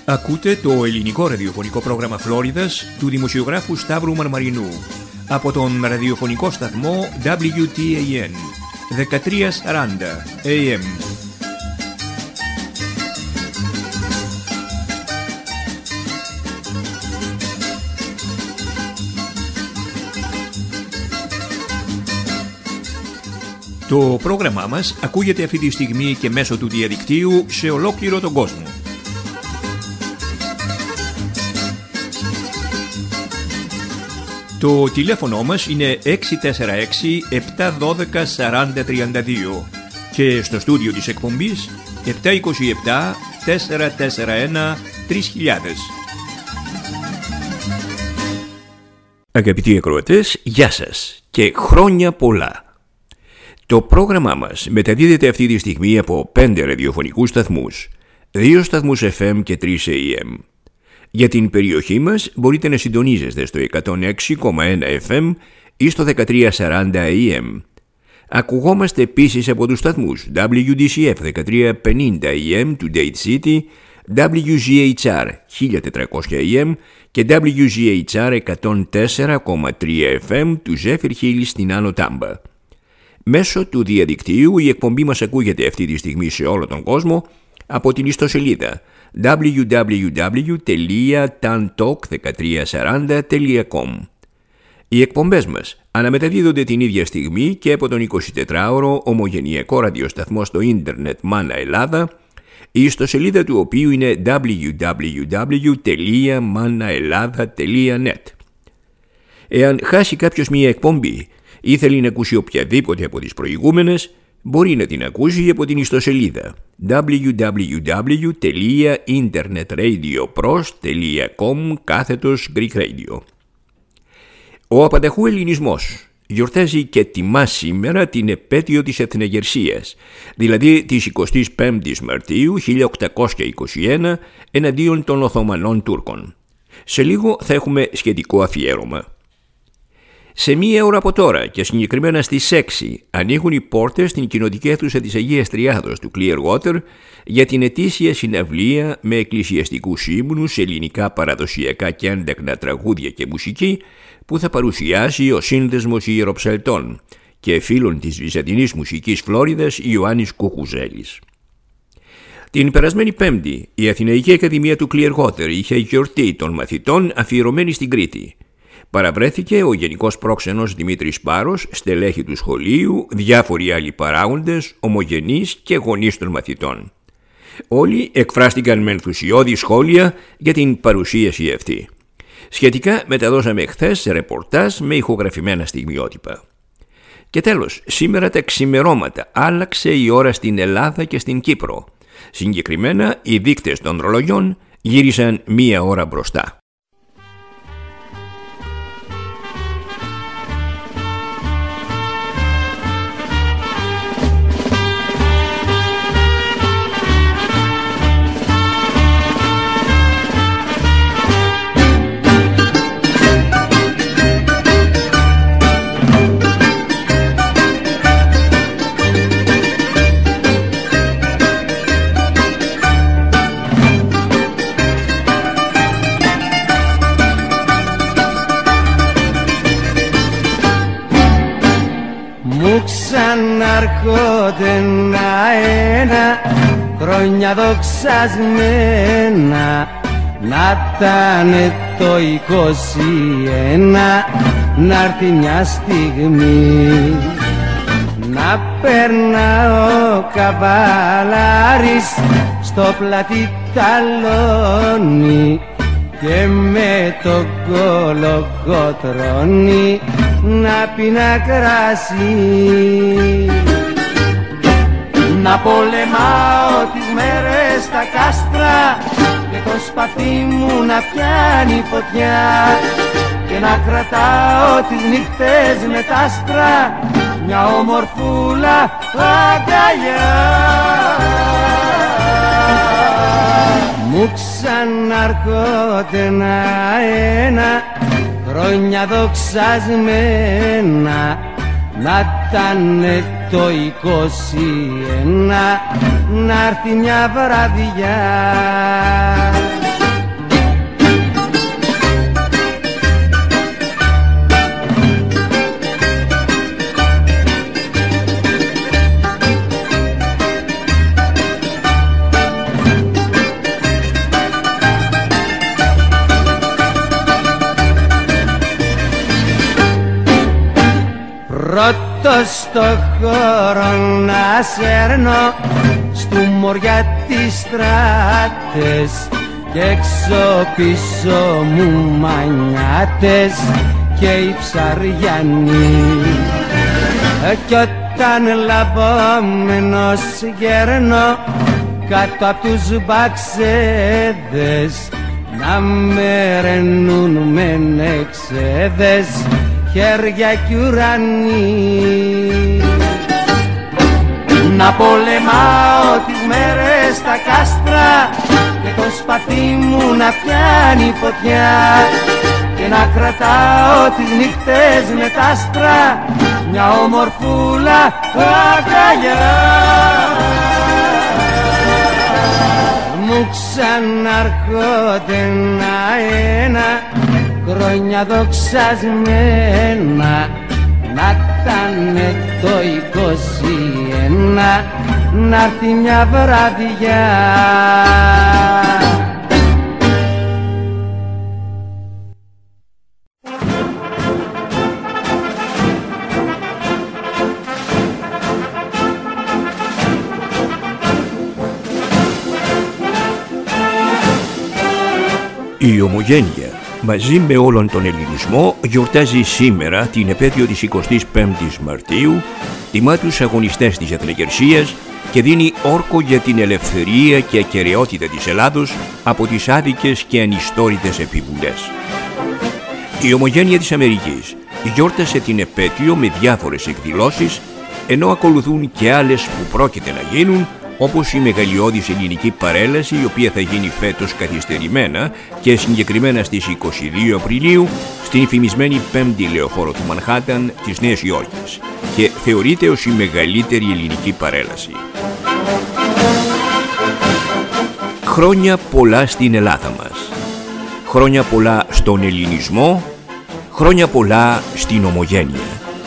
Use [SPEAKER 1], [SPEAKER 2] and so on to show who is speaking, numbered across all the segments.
[SPEAKER 1] Ακούτε το ελληνικό ραδιοφωνικό πρόγραμμα Φλόριδας του δημοσιογράφου Σταύρου Μαρμαρινού από τον ραδιοφωνικό σταθμό WTAN 1340 AM. Το πρόγραμμά μας ακούγεται αυτή τη στιγμή και μέσω του διαδικτύου σε ολόκληρο τον κόσμο. Το τηλέφωνο μας είναι 646-712-4032 και στο στούντιο της εκπομπής 727-441-3000. Αγαπητοί ακροατές, γεια σας και χρόνια πολλά. Το πρόγραμμά μας μεταδίδεται αυτή τη στιγμή από 5 ραδιοφωνικούς σταθμούς, 2 σταθμούς FM και 3 AM. Για την περιοχή μας μπορείτε να συντονίζεστε στο 106,1 FM ή στο 1340 AM. Ακουγόμαστε επίσης από τους σταθμούς WDCF 1350 AM του Dade City, WGHR 1400 AM και WGHR 104,3 FM του Zephyr Hills στην Άνω Τάμπα. Μέσω του διαδικτύου η εκπομπή μας ακούγεται αυτή τη στιγμή σε όλο τον κόσμο από την ιστοσελίδα www.tantalk1340.com. Οι εκπομπές μας αναμεταδίδονται την ίδια στιγμή και από τον 24ωρο ομογενειακό ραδιοσταθμό στο ίντερνετ Μάνα Ελλάδα, η ιστοσελίδα του οποίου είναι www.manaellatha.net. Εάν χάσει κάποιος μία εκπομπή ή θέλει να ακούσει οποιαδήποτε από τις προηγούμενες, μπορεί να την ακούσει από την ιστοσελίδα www.internetradioPros.com/Greek Radio. Ο απανταχού ελληνισμός γιορτάζει και τιμά σήμερα την επέτειο της εθνεγερσίας, δηλαδή της 25ης Μαρτίου 1821 εναντίον των Οθωμανών Τούρκων. Σε λίγο θα έχουμε σχετικό αφιέρωμα. Σε μία ώρα από τώρα και συγκεκριμένα στις 6 ανοίγουν οι πόρτες στην κοινοτική αίθουσα της Αγίας Τριάδος του Clearwater για την ετήσια συναυλία με εκκλησιαστικούς ύμνους, ελληνικά παραδοσιακά και έντεκνα τραγούδια και μουσική που θα παρουσιάσει ο Σύνδεσμος Ιεροψαλτών και φίλων της βυζαντινής μουσικής Φλόριδας Ιωάννης Κουκουζέλης. Την περασμένη Πέμπτη η Αθηναϊκή Ακαδημία του Clearwater είχε γιορτή των μαθητών αφιερωμένη στην Κρήτη. Παραβρέθηκε ο Γενικός Πρόξενος Δημήτρης Πάρος, στελέχη του σχολείου, διάφοροι άλλοι παράγοντες, ομογενείς και γονείς των μαθητών. Όλοι εκφράστηκαν με ενθουσιώδη σχόλια για την παρουσίαση αυτή. Σχετικά μεταδώσαμε χθες ρεπορτάζ με ηχογραφημένα στιγμιότυπα. Και τέλος, σήμερα τα ξημερώματα άλλαξε η ώρα στην Ελλάδα και στην Κύπρο. Συγκεκριμένα, οι δείκτες των ρολογιών γύρισαν μία ώρα μπροστά.
[SPEAKER 2] Ξανάρχονται ένα χρόνια δοξασμένα, να τανε το 21, να'ρθει μια στιγμή να περνά ο καβαλάρης στο πλατή ταλόνι και με το κολοκοτρώνει να πίνα κρασί. Να πολεμάω τις μέρες στα κάστρα και το σπαθί μου να πιάνει φωτιά και να κρατάω τις νύχτες με τ' άστρα μια ομορφούλα αγκαλιά. Μου ξανάρχονται ένα χρόνια δοξασμένα, να τανε το 21, να'ρθει μια βραδιά πρώτος στο χώρο να σέρνω, στου μωριά τις στράτες και έξω πίσω μου μανιάτες και οι ψαριανοί. Κι όταν λαμπόμενος γέρνω κάτω απ' τους μπαξέδες να με ρενούν με νεξέδες χέρια κι ουρανοί. Να πολεμάω τις μέρες στα κάστρα και το σπαθί μου να πιάνει φωτιά και να κρατάω τις νύχτες με τ' άστρα μια ομορφούλα αγκαλιά. Μου ξαναρχόνται ένα χρόνια δοξασμένα να ήτανε το 21 να'ρθει μια βραδιά.
[SPEAKER 1] Η Ομογένεια, μαζί με όλον τον ελληνισμό, γιορτάζει σήμερα την επέτειο της 25ης Μαρτίου, τιμά τους αγωνιστές της εθνικερσίας και δίνει όρκο για την ελευθερία και ακεραιότητα της Ελλάδος από τις άδικες και ανιστόρητες επιβουλές. Η Ομογένεια της Αμερικής γιόρτασε την επέτειο με διάφορες εκδηλώσεις, ενώ ακολουθούν και άλλες που πρόκειται να γίνουν, όπως η μεγαλειώδης ελληνική παρέλαση, η οποία θα γίνει φέτος καθυστερημένα και συγκεκριμένα στις 22 Απριλίου στην φημισμένη 5η λεωφόρο του Μανχάταν της Νέας Υόρκης και θεωρείται ως η μεγαλύτερη ελληνική παρέλαση. Χρόνια πολλά στην Ελλάδα μας. Χρόνια πολλά στον ελληνισμό. Χρόνια πολλά στην Ομογένεια.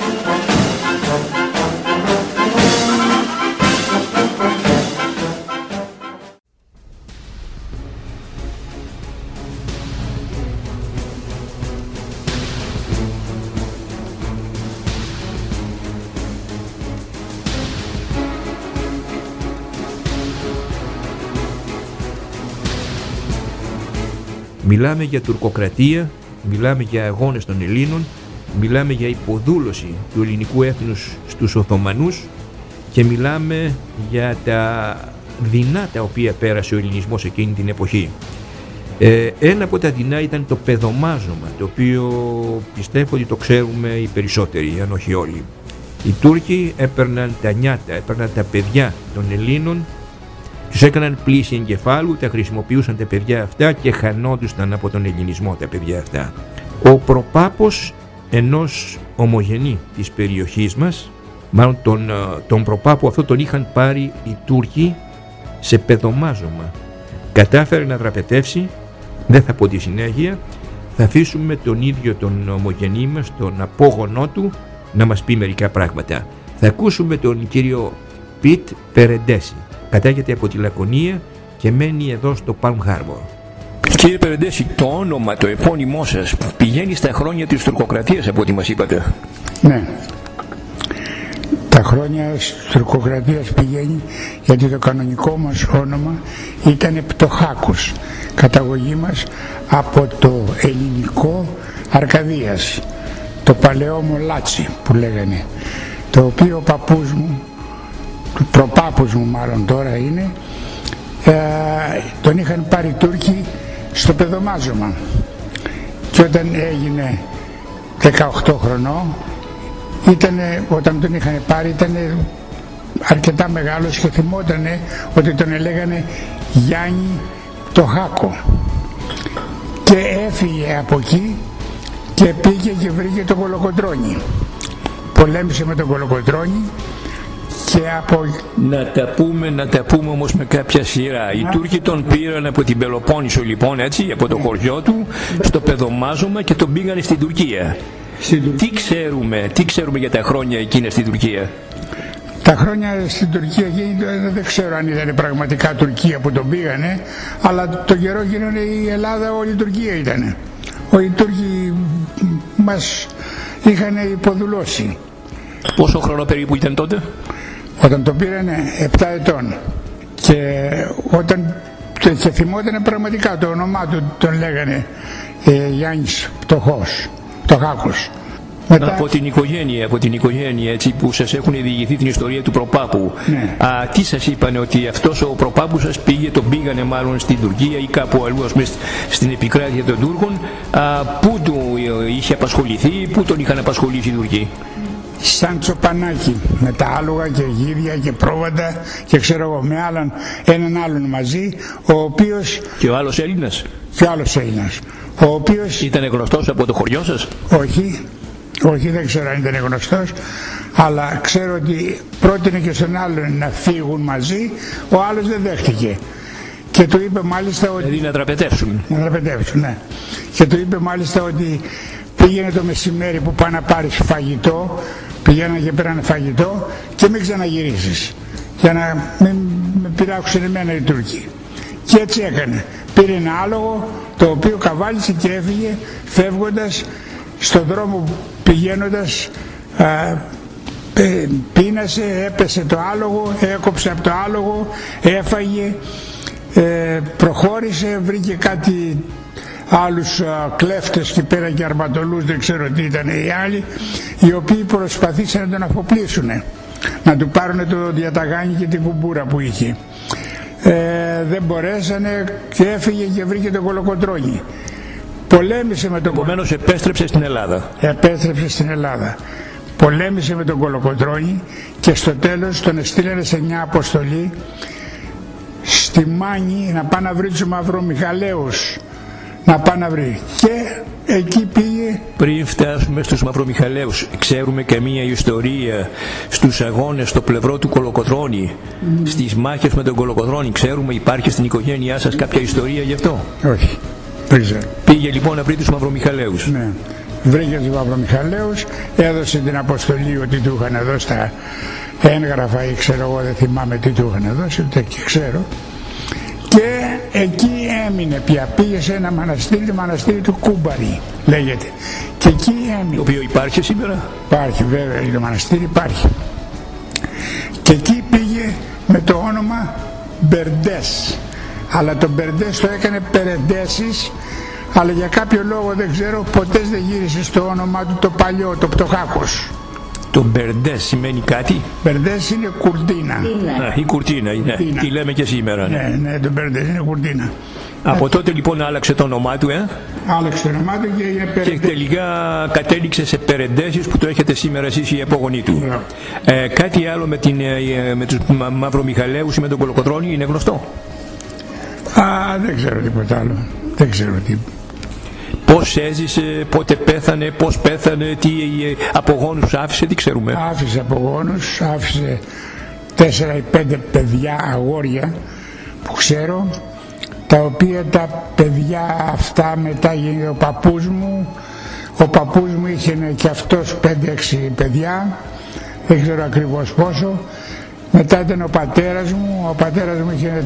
[SPEAKER 1] Μιλάμε για τουρκοκρατία, μιλάμε για αγώνες των Ελλήνων, μιλάμε για υποδούλωση του ελληνικού έθνους στους Οθωμανούς και μιλάμε για τα δεινά τα οποία πέρασε ο ελληνισμός εκείνη την εποχή. Ένα από τα δεινά ήταν το παιδομάζωμα, το οποίο πιστεύω ότι το ξέρουμε οι περισσότεροι, αν όχι όλοι. Οι Τούρκοι έπαιρναν τα νιάτα, έπαιρναν τα παιδιά των Ελλήνων, τους έκαναν πλήση εγκεφάλου, τα χρησιμοποιούσαν τα παιδιά αυτά και χανόντουσαν από τον ελληνισμό τα παιδιά αυτά. Ο προπάπος ενός ομογενή της περιοχής μας, μάλλον τον προπάπο αυτό τον είχαν πάρει οι Τούρκοι σε παιδομάζωμα. Κατάφερε να δραπετεύσει, δεν θα πω τη συνέχεια, θα αφήσουμε τον ίδιο τον ομογενή μας, τον απόγονό του, να μας πει μερικά πράγματα. Θα ακούσουμε τον κύριο Πιτ Περεντέση. Κατάγεται από τη Λακωνία και μένει εδώ στο Palm Harbor. Κύριε Περεντέση, το όνομα, το επώνυμό σας πηγαίνει στα χρόνια της τουρκοκρατίας από ό,τι μας είπατε.
[SPEAKER 3] Ναι, τα χρόνια της τουρκοκρατίας πηγαίνει γιατί το κανονικό μας όνομα ήταν Πτωχάκος, καταγωγή μας από το ελληνικό Αρκαδίας, το παλαιό Μολάτσι που λέγανε, το οποίο ο παππούς μου, του προπάπους μου μάλλον τώρα είναι, τον είχαν πάρει οι Τούρκοι στο παιδομάζωμα και όταν έγινε 18 χρονών όταν τον είχαν πάρει ήταν αρκετά μεγάλος και θυμότανε ότι τον έλεγανε Γιάννη Πτωχάκο και έφυγε από εκεί και πήγε και βρήκε το Κολοκοτρώνη, πολέμησε με τον Κολοκοτρώνη.
[SPEAKER 1] Να τα πούμε όμως με κάποια σειρά. Οι Τούρκοι τον πήραν από την Πελοπόννησο λοιπόν, έτσι, από το χωριό του, στο παιδομάζωμα και τον πήγανε στην Τουρκία. Τι ξέρουμε για τα χρόνια εκείνα στην Τουρκία?
[SPEAKER 3] Τα χρόνια στην Τουρκία δεν ξέρω αν ήταν πραγματικά Τουρκία που τον πήγανε, αλλά το καιρό γίνανε η Ελλάδα, όλη η Τουρκία ήτανε. Οι Τούρκοι μας είχαν υποδουλώσει.
[SPEAKER 1] Πόσο χρόνο περίπου ήταν τότε?
[SPEAKER 3] Όταν το πήρανε 7 ετών. Και όταν και θυμότανε πραγματικά το όνομά του, τον λέγανε Γιάννης Πτωχάκος.
[SPEAKER 1] Μετά... Από την οικογένεια έτσι, που σας έχουν διηγηθεί την ιστορία του προπάπου,
[SPEAKER 3] ναι.
[SPEAKER 1] Τι σας είπανε, ότι αυτός ο προπάπου σας τον πήγανε μάλλον στην Τουρκία ή κάπου αλλού, στην επικράτεια των Τούρκων, πού του είχε απασχοληθεί, πού τον είχαν απασχολήσει οι Τουρκοί?
[SPEAKER 3] Σαν τσοπανάκι, με τα άλογα και γίδια και πρόβατα και ξέρω εγώ, με έναν άλλον μαζί, ο οποίος...
[SPEAKER 1] Και ο άλλος Έλληνας?
[SPEAKER 3] Και ο άλλος Έλληνας, ο οποίος...
[SPEAKER 1] Ήταν γνωστός από το χωριό σας?
[SPEAKER 3] Όχι, δεν ξέρω αν ήταν γνωστός, αλλά ξέρω ότι πρότεινε και στον άλλον να φύγουν μαζί, ο άλλος δεν δέχτηκε. Και του είπε μάλιστα ότι...
[SPEAKER 1] Δηλαδή να τραπετεύσουν.
[SPEAKER 3] Να τραπετεύσουν, ναι. Και του είπε μάλιστα ότι πήγαινε το μεσημέρι που πάει να πάρεις φαγητό, πηγαίνανε και πήρανε φαγητό και μην ξαναγυρίσεις, για να μην με πειράξουν εμένα οι Τούρκοι. Και έτσι έκανε. Πήρε ένα άλογο, το οποίο καβάλισε και έφυγε, φεύγοντας στον δρόμο πηγαίνοντας, πείνασε, έπεσε το άλογο, έκοψε από το άλογο, έφαγε, προχώρησε, βρήκε κάτι άλλους κλέφτες και πέρα και αρματολούς, δεν ξέρω τι ήταν οι άλλοι, οι οποίοι προσπαθήσαν να τον αφοπλίσουν, να του πάρουν το διαταγάνι και την κουμπούρα που είχε. Δεν μπορέσανε και έφυγε και βρήκε το κολοκοτρώνι. Πολέμησε με τον...
[SPEAKER 1] Επομένως επέστρεψε στην Ελλάδα.
[SPEAKER 3] Επέστρεψε στην Ελλάδα. Πολέμησε με τον Κολοκοτρώνη και στο τέλος τον εστήλανε σε μια αποστολή στη Μάνη να πάει να βρει τους Μαυρομιχαλαίους. Να πάει να βρει. Και εκεί πήγε...
[SPEAKER 1] Πριν φτάσουμε στους Μαυρομιχαλαίους, ξέρουμε και μια ιστορία στους αγώνες στο πλευρό του Κολοκοτρώνη, στις μάχες με τον Κολοκοτρώνη. Ξέρουμε, υπάρχει στην οικογένειά σας κάποια ιστορία γι' αυτό?
[SPEAKER 3] Όχι.
[SPEAKER 1] Πήγε λοιπόν να βρει τους Μαυρομιχαλαίους.
[SPEAKER 3] Ναι. Βρήκε τους Μαυρομιχαλαίους, έδωσε την αποστολή ότι του είχαν δώσει τα έγγραφα ή ξέρω εγώ, δεν θυμάμαι τι του είχαν δώσει, ούτε και ξέρω. Και εκεί έμεινε πια, πήγε σε ένα μοναστήρι, το μοναστήρι του Κούμπαρη λέγεται. Και εκεί έμεινε.
[SPEAKER 1] Το οποίο υπάρχει σήμερα?
[SPEAKER 3] Υπάρχει βέβαια, το μοναστήρι υπάρχει. Και εκεί πήγε με το όνομα Μπερντές. Αλλά το Μπερντές το έκανε Περεντέσεις, αλλά για κάποιο λόγο δεν ξέρω, ποτέ δεν γύρισε στο όνομά του το παλιό, το Πτωχάκος.
[SPEAKER 1] Το Μπερντές σημαίνει κάτι?
[SPEAKER 3] Μπερντές είναι κουρτίνα.
[SPEAKER 1] Η κουρτίνα είναι, τι λέμε και σήμερα.
[SPEAKER 3] Ναι, το Μπερντές είναι κουρτίνα.
[SPEAKER 1] Από τότε λοιπόν άλλαξε το όνομά του,
[SPEAKER 3] Άλλαξε το όνομά του και είναι Περεντές.
[SPEAKER 1] Και τελικά κατέληξε σε Περεντέσεις που το έχετε σήμερα εσείς οι απόγονοί του. Κάτι άλλο με τους Μαυρομιχαλαίους ή με τον Κολοκοτρώνη είναι γνωστό?
[SPEAKER 3] Δεν ξέρω τίποτα άλλο. Δεν ξέρω τι.
[SPEAKER 1] Πώς έζησε, πότε πέθανε, πώς πέθανε, τι απογόνους άφησε, τι ξέρουμε?
[SPEAKER 3] Άφησε απογόνους, άφησε 4 ή 5 παιδιά, αγόρια που ξέρω, τα οποία τα παιδιά αυτά μετά γίνει ο παππούς μου. Ο παππούς μου είχε και αυτός 5-6 παιδιά, δεν ξέρω ακριβώς πόσο. Μετά ήταν ο πατέρας μου είχε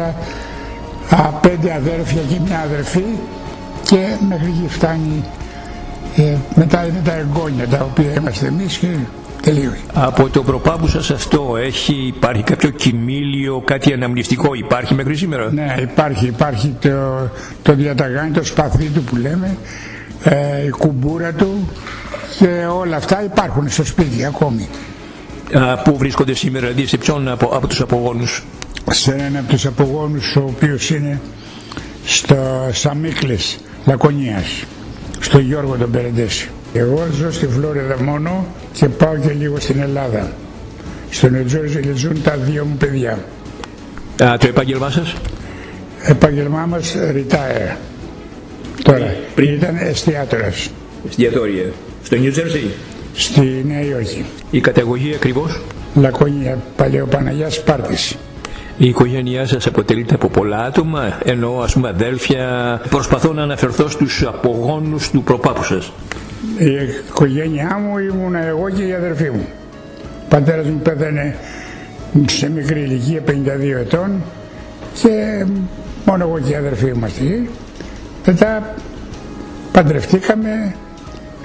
[SPEAKER 3] 5 αδέρφια και μια αδερφή, και μέχρι εκεί φτάνει. Μετά είναι τα εγγόνια τα οποία είμαστε εμείς και τελείωσε.
[SPEAKER 1] Από το προπάπου σας αυτό υπάρχει κάποιο κοιμήλιο, κάτι αναμνηστικό υπάρχει μέχρι σήμερα?
[SPEAKER 3] Ναι, υπάρχει το διαταγάνι, το σπαθί του που λέμε, η κουμπούρα του και όλα αυτά υπάρχουν στο σπίτι ακόμη.
[SPEAKER 1] Πού βρίσκονται σήμερα, δηλαδή σε ποιον από τους απογόνους?
[SPEAKER 3] Σε έναν από τους απογόνους, ο οποίος είναι στο Σαμίκλες Λακωνίας, στο Γιώργο τον Περεντέση. Εγώ ζω στη Φλόριδα μόνο και πάω και λίγο στην Ελλάδα. Στο Νεο Τζέρζι ζουν τα 2 μου παιδιά.
[SPEAKER 1] Το επάγγελμά σας?
[SPEAKER 3] Επάγγελμά μας retire. Τώρα ήταν εστιατόρας.
[SPEAKER 1] Εστιατόρια. Στο Νιου Τζέρζι?
[SPEAKER 3] Στη Νέα Υόρκη.
[SPEAKER 1] Η καταγωγή ακριβώς?
[SPEAKER 3] Λακωνία, Παλαιοπαναγιάς Σπάρτης.
[SPEAKER 1] Η οικογένειά σας αποτελείται από πολλά άτομα, εννοώ ας πούμε αδέλφια? Προσπαθώ να αναφερθώ στους απογόνους του προπάπου σας.
[SPEAKER 3] Η οικογένειά μου ήμουν εγώ και η αδερφή μου. Ο πατέρας μου πέθανε σε μικρή ηλικία, 52 ετών, και μόνο εγώ και η αδερφή μου είμαστε. Μετά παντρευτήκαμε,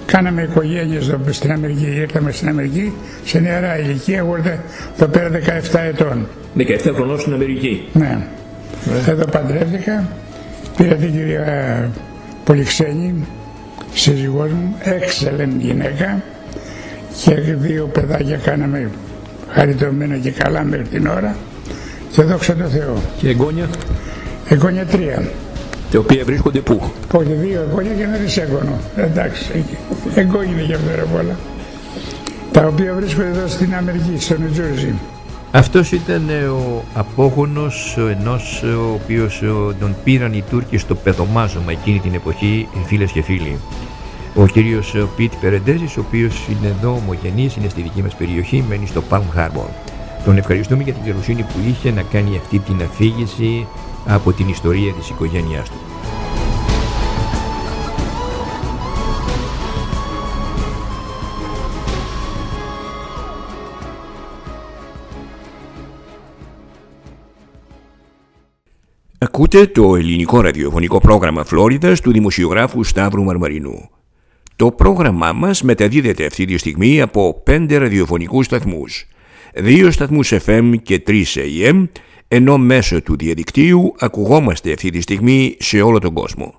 [SPEAKER 3] κάναμε οικογένειες στην Αμερική, ήρθαμε στην Αμερική σε νεαρά ηλικία, εγώ ήρθα εδώ πέρα 17 ετών.
[SPEAKER 1] 17 χρονών στην Αμερική.
[SPEAKER 3] Ναι. Εδώ παντρεύτηκα, πήρα την κυρία Πολυξένη, σύζυγός μου, excellent γυναίκα, και 2 παιδάκια κάναμε χαριτωμένα και καλά μέχρι την ώρα, και δόξα τω Θεώ.
[SPEAKER 1] Και εγγόνια?
[SPEAKER 3] Εγγόνια 3.
[SPEAKER 1] Τα οποία βρίσκονται πού?
[SPEAKER 3] Όχι, 2 εγγόνια και 1 δισέγγωνο. Εντάξει, εγγόνια είναι και αυτά πολλά. Τα οποία βρίσκονται εδώ στην Αμερική, στο Νιου Τζέρζι.
[SPEAKER 1] Αυτός ήταν ο απόγονος ενός ο οποίος τον πήραν οι Τούρκοι στο πεδομάζωμα εκείνη την εποχή, φίλες και φίλοι. Ο κύριος Πιτ Περεντέζης, ο οποίος είναι εδώ ομογενής, είναι στη δική μας περιοχή, μένει στο Palm Harbor. Τον ευχαριστούμε για την καλοσύνη που είχε να κάνει αυτή την αφήγηση από την ιστορία της οικογένειάς του. Ακούτε το ελληνικό ραδιοφωνικό πρόγραμμα Φλόριδας του δημοσιογράφου Σταύρου Μαρμαρινού. Το πρόγραμμά μας μεταδίδεται αυτή τη στιγμή από 5 ραδιοφωνικούς σταθμούς, 2 σταθμούς FM και 3 AM, ενώ μέσω του διαδικτύου ακουγόμαστε αυτή τη στιγμή σε όλο τον κόσμο.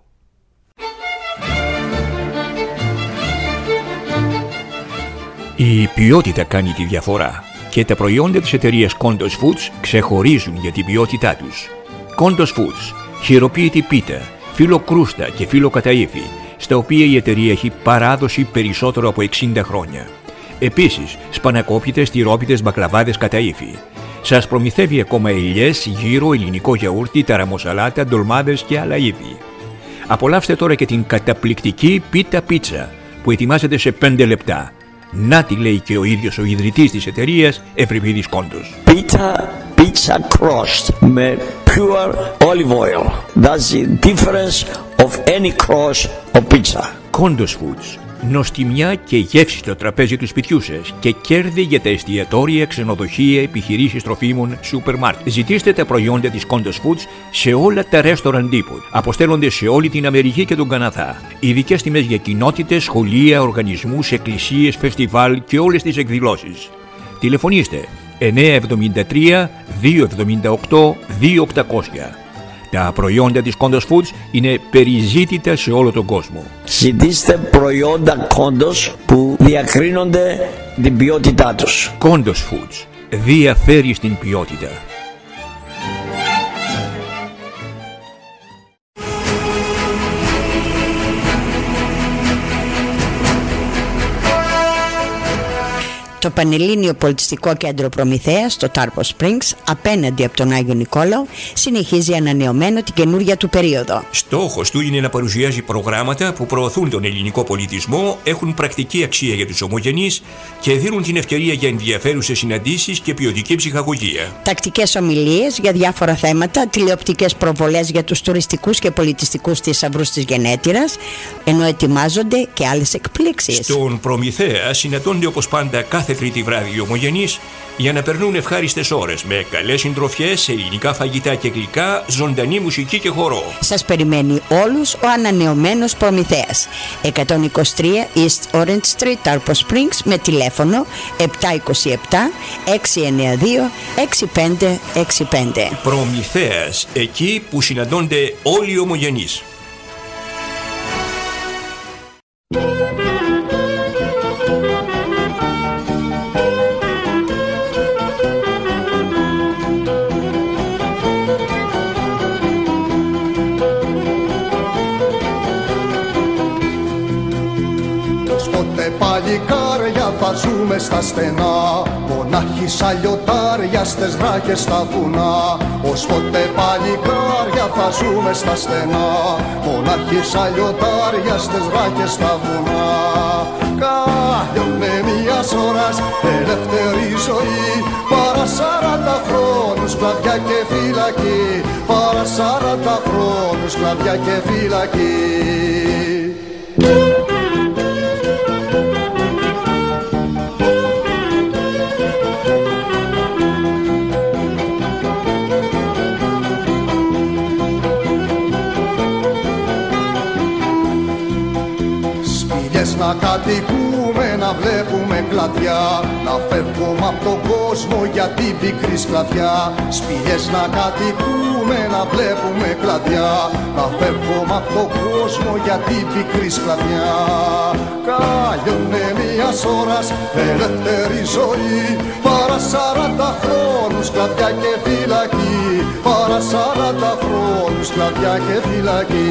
[SPEAKER 1] Η ποιότητα κάνει τη διαφορά και τα προϊόντα της εταιρείας Kondos Foods ξεχωρίζουν για την ποιότητά τους. Kondos Foods, χειροποίητη πίτα, φύλλο κρούστα και φύλλο καταΐφι, στα οποία η εταιρεία έχει παράδοση περισσότερο από 60 χρόνια. Επίσης, σπανακόπιτες, τυρόπιτες, μπακλαβάδες καταΐφι. Σας προμηθεύει ακόμα ελιές, γύρο, ελληνικό γιαούρτι, ταραμοσαλάτα, ντολμάδες και άλλα είδη. Απολαύστε τώρα και την καταπληκτική πίτα πίτσα που ετοιμάζεται σε 5 λεπτά. Να τη λέει και ο ίδιος ο ιδρυτής της εταιρείας, Ευρυπίδης Κόντος.
[SPEAKER 4] Pizza crust με pure olive oil. That's the difference of any crust of pizza.
[SPEAKER 1] Kondos Foods. Νοστιμιά και γεύση στο τραπέζι του σπιτιού σας και κέρδη για τα εστιατόρια, ξενοδοχεία, επιχειρήσεις τροφίμων, σούπερ μάρκετ. Ζητήστε τα προϊόντα της Kondos Foods σε όλα τα restaurant depot. Αποστέλλονται σε όλη την Αμερική και τον Καναδά. Ειδικές τιμές για κοινότητες, σχολεία, οργανισμούς, εκκλησίες, φεστιβάλ και όλες τις εκδηλώσεις. Τηλεφωνήστε 973 278 2800. Τα προϊόντα της Kondos Foods είναι περιζήτητα σε όλο τον κόσμο.
[SPEAKER 4] Ζητήστε προϊόντα Kondos που διακρίνονται την ποιότητά τους.
[SPEAKER 1] Kondos Foods διαφέρει στην ποιότητα.
[SPEAKER 5] Το Πανελλήνιο Πολιτιστικό Κέντρο Προμηθέας, το Tarpos Springs, απέναντι από τον Άγιο Νικόλαο, συνεχίζει ανανεωμένο την καινούργια του περίοδο.
[SPEAKER 1] Στόχος του είναι να παρουσιάζει προγράμματα που προωθούν τον ελληνικό πολιτισμό, έχουν πρακτική αξία για τους ομογενείς και δίνουν την ευκαιρία για ενδιαφέρουσες συναντήσεις και ποιοτική ψυχαγωγία.
[SPEAKER 5] Τακτικές ομιλίες για διάφορα θέματα, τηλεοπτικές προβολές για τους τουριστικούς και πολιτιστικούς θησαυρούς της γενέτειρας, ενώ ετοιμάζονται και άλλες εκπλήξεις.
[SPEAKER 1] Στον Προμηθέα συναντώνται όπως πάντα κάθε Τρίτη βράδυ οι ομογενείς για να περνούν ευχάριστες ώρες με καλές συντροφιές, ελληνικά φαγητά και γλυκά, ζωντανή μουσική και χορό.
[SPEAKER 5] Σας περιμένει όλους ο ανανεωμένος Προμηθέας. 123 East Orange Street, Tarpos Springs, με τηλέφωνο 727 692 6565.
[SPEAKER 1] Προμηθέας, εκεί που συναντώνται όλοι οι ομογενείς.
[SPEAKER 6] Παλικάρια θα ζούμε στα στενά, μονάχοι σαν λιωτάρια στες βράχες στα βουνά. Ως πότε παλικάρια θα ζούμε στα στενά, μονάχοι σαν λιωτάρια στες βράχες στα βουνά. Κάλλιονε μιας ώρας ελεύθερη ζωή, παρά 40 χρόνους σκλαβιά και φυλακή, παρά 40 χρόνους σκλαβιά και φυλακή. να κατοικούμε, να βλέπουμε κλαδιά, να φεύγουμε από τον κόσμο για την πικρή σκλαβιά. Σπηλιές να κατοικούμε, να βλέπουμε κλαδιά, να φεύγουμε από τον κόσμο για την πικρή σκλαβιά. Κάλιωνε μιας ώρας ελεύθερη ζωή, παρά 40 χρόνους κλαδιά και φυλακή, παρά 40 χρόνους κλαδιά και φυλακή.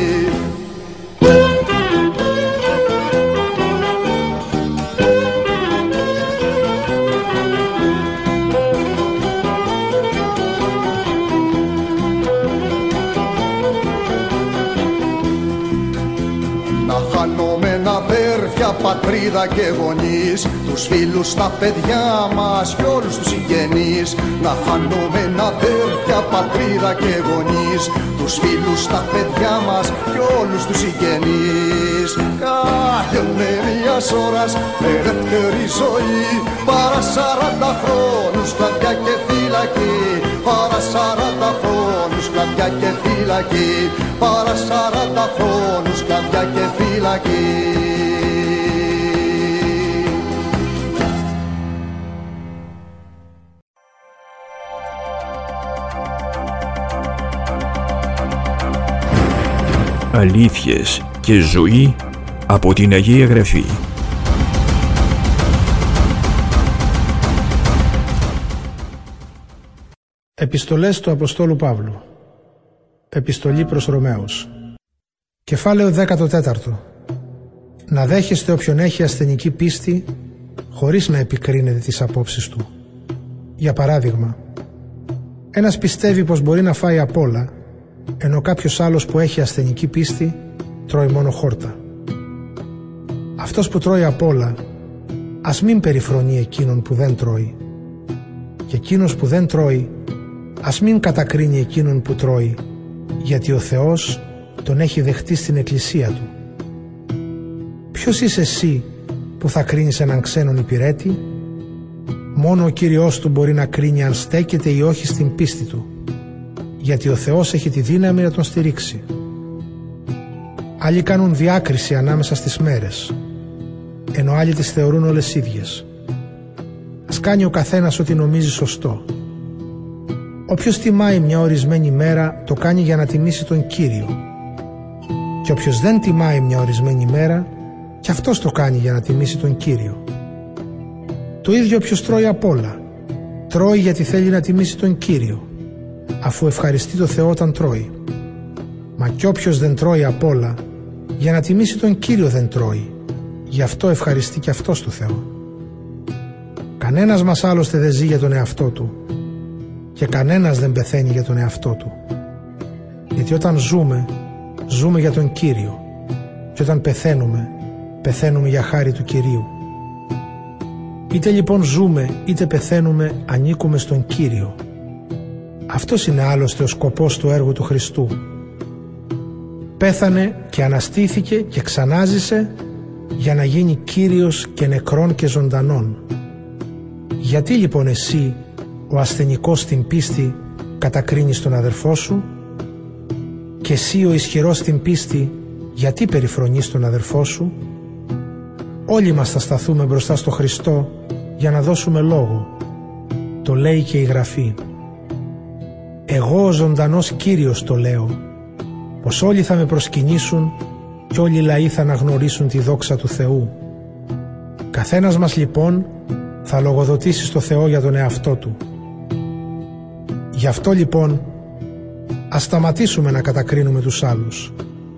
[SPEAKER 6] Χανόμενα αδέρφια, πατρίδα και γονείς, τους φίλους, τα παιδιά μας κι όλους τους συγγενείς. Να χανόμενα αδέρφια, πατρίδα και γονείς, τους φίλους, τα παιδιά μας κι όλους τους συγγενείς. Κάλιωνε μιας ώρας ελεύθερη ζωή, παρά 40 χρόνους κλαδιά και φυλακή, παρά 40 χρόνους κλαδιά και φυλακή, παρά 40 χρόνους κλαδιά και φυλακή.
[SPEAKER 1] Αλήθειες και ζωή από την Αγία Γραφή.
[SPEAKER 7] Επιστολές του Αποστόλου Παύλου. Επιστολή προς Ρωμαίους. Κεφάλαιο 14. Να δέχεστε όποιον έχει ασθενική πίστη, χωρίς να επικρίνετε τις απόψεις του. Για παράδειγμα, ένας πιστεύει πως μπορεί να φάει απ' όλα, ενώ κάποιος άλλος που έχει ασθενική πίστη τρώει μόνο χόρτα. Αυτός που τρώει απ' όλα, ας μην περιφρονεί εκείνον που δεν τρώει, και εκείνος που δεν τρώει, ας μην κατακρίνει εκείνον που τρώει, γιατί ο Θεός τον έχει δεχτεί στην εκκλησία του. Ποιος είσαι εσύ που θα κρίνεις έναν ξένον υπηρέτη? Μόνο ο Κύριος του μπορεί να κρίνει αν στέκεται ή όχι στην πίστη του, γιατί ο Θεός έχει τη δύναμη να τον στηρίξει. Άλλοι κάνουν διάκριση ανάμεσα στις μέρες, ενώ άλλοι τις θεωρούν όλες ίδιες. Ας κάνει ο καθένας ό,τι νομίζει σωστό. Όποιος τιμάει μια ορισμένη μέρα, το κάνει για να τιμήσει τον Κύριο. Και όποιος δεν τιμάει μια ορισμένη μέρα, και αυτός το κάνει για να τιμήσει τον Κύριο. Το ίδιο όποιος τρώει απ' όλα, τρώει γιατί θέλει να τιμήσει τον Κύριο, αφού ευχαριστεί το Θεό όταν τρώει. Μα κι όποιος δεν τρώει απ' όλα, για να τιμήσει τον Κύριο δεν τρώει, γι' αυτό ευχαριστεί και αυτός το Θεό. Κανένας μας άλλωστε δεν ζει για τον εαυτό του, και κανένας δεν πεθαίνει για τον εαυτό του. Γιατί όταν ζούμε, ζούμε για τον Κύριο, και όταν πεθαίνουμε, πεθαίνουμε για χάρη του Κυρίου. Είτε λοιπόν ζούμε είτε πεθαίνουμε, ανήκουμε στον Κύριο. Αυτός είναι άλλωστε ο σκοπός του έργου του Χριστού. Πέθανε και αναστήθηκε και ξανάζησε για να γίνει Κύριος και νεκρών και ζωντανών. Γιατί λοιπόν εσύ, ο ασθενικός στην πίστη, κατακρίνεις τον αδερφό σου? Και εσύ ο ισχυρός στην πίστη, γιατί περιφρονείς τον αδερφό σου? Όλοι μας θα σταθούμε μπροστά στο Χριστό για να δώσουμε λόγο. Το λέει και η Γραφή. Εγώ ο ζωντανός Κύριος το λέω, πως όλοι θα με προσκυνήσουν και όλοι οι λαοί θα αναγνωρίσουν τη δόξα του Θεού. Καθένας μας λοιπόν θα λογοδοτήσει στο Θεό για τον εαυτό του. Γι' αυτό λοιπόν ας σταματήσουμε να κατακρίνουμε τους άλλους.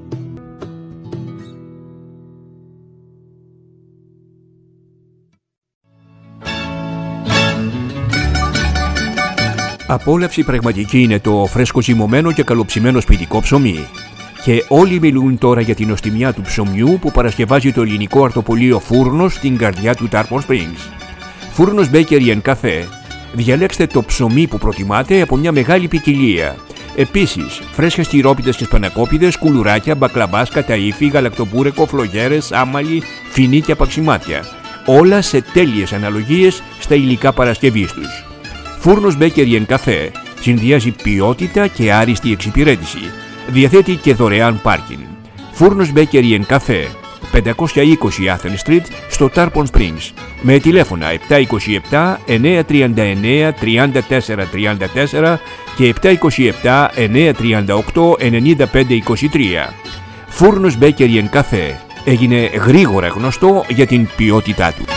[SPEAKER 1] Απόλαυση πραγματική είναι το φρέσκο ζυμωμένο και καλοψημένο σπιτικό ψωμί. Και όλοι μιλούν τώρα για την νοστιμιά του ψωμιού που παρασκευάζει το ελληνικό αρτοπολείο Φούρνος στην καρδιά του Tarpon Springs. Φούρνος Bakery and Cafe. Διαλέξτε το ψωμί που προτιμάτε από μια μεγάλη ποικιλία. Επίσης, φρέσκες τυρόπιτες και σπανακόπιδες, κουλουράκια, μπακλαμπάς, καταΐφι, γαλακτοπούρεκο, φλογέρες, άμαλι, φινί και απαξιμάτια. Όλα σε τέλειες αναλογίες στα υλικά παρασκευής τους. Φούρνος Bakery and Cafe συνδυάζει ποιότητα και άριστη εξυπηρέτηση. Διαθέτει και δωρεάν πάρκινγκ. Φούρνος Bakery and Cafe. 520 Athens Street στο Tarpon Springs με τηλέφωνα 727 939 3434 και 727 938 9523. Φούρνος Bakery & Cafe έγινε γρήγορα γνωστό για την ποιότητά του.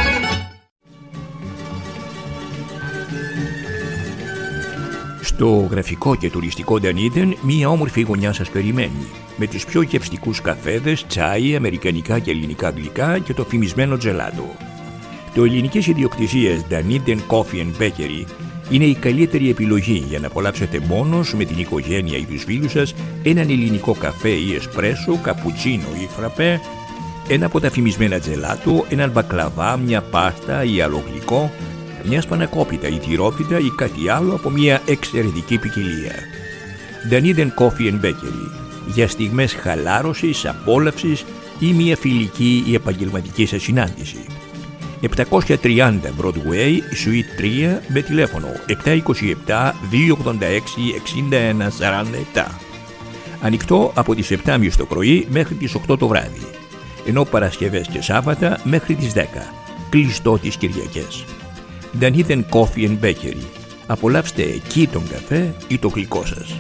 [SPEAKER 1] Στο γραφικό και τουριστικό Dunedin, μία όμορφη γωνιά σας περιμένει, με τους πιο γευστικούς καφέδες, τσάι, αμερικανικά και ελληνικά γλυκά και το φημισμένο τζελάτο. Το ελληνικής ιδιοκτησίας Dunedin Coffee and Bakery είναι η καλύτερη επιλογή για να απολαύσετε μόνος με την οικογένεια ή τους φίλους σας έναν ελληνικό καφέ ή εσπρέσο, καπουτσίνο ή φραπέ, ένα από τα φημισμένα τζελάτο, έναν μπακλαβά, μια πάστα ή άλλο γλυκό, μια σπανακόπιτα ή τυρόπιτα ή κάτι άλλο από μια εξαιρετική ποικιλία. Dunedin Coffee and Bakery, για στιγμές χαλάρωσης, απόλαυσης ή μια φιλική ή επαγγελματική σας συνάντηση. 730 Broadway, Suite 3, με τηλέφωνο 727 286 6147. Ανοιχτό από τις 7.30 το πρωί μέχρι τις 8 το βράδυ, ενώ Παρασκευές και Σάββατα μέχρι τις 10, κλειστό τις Κυριακές. Dunedin Coffee and Bakery. Απολαύστε εκεί τον καφέ ή το γλυκό σας.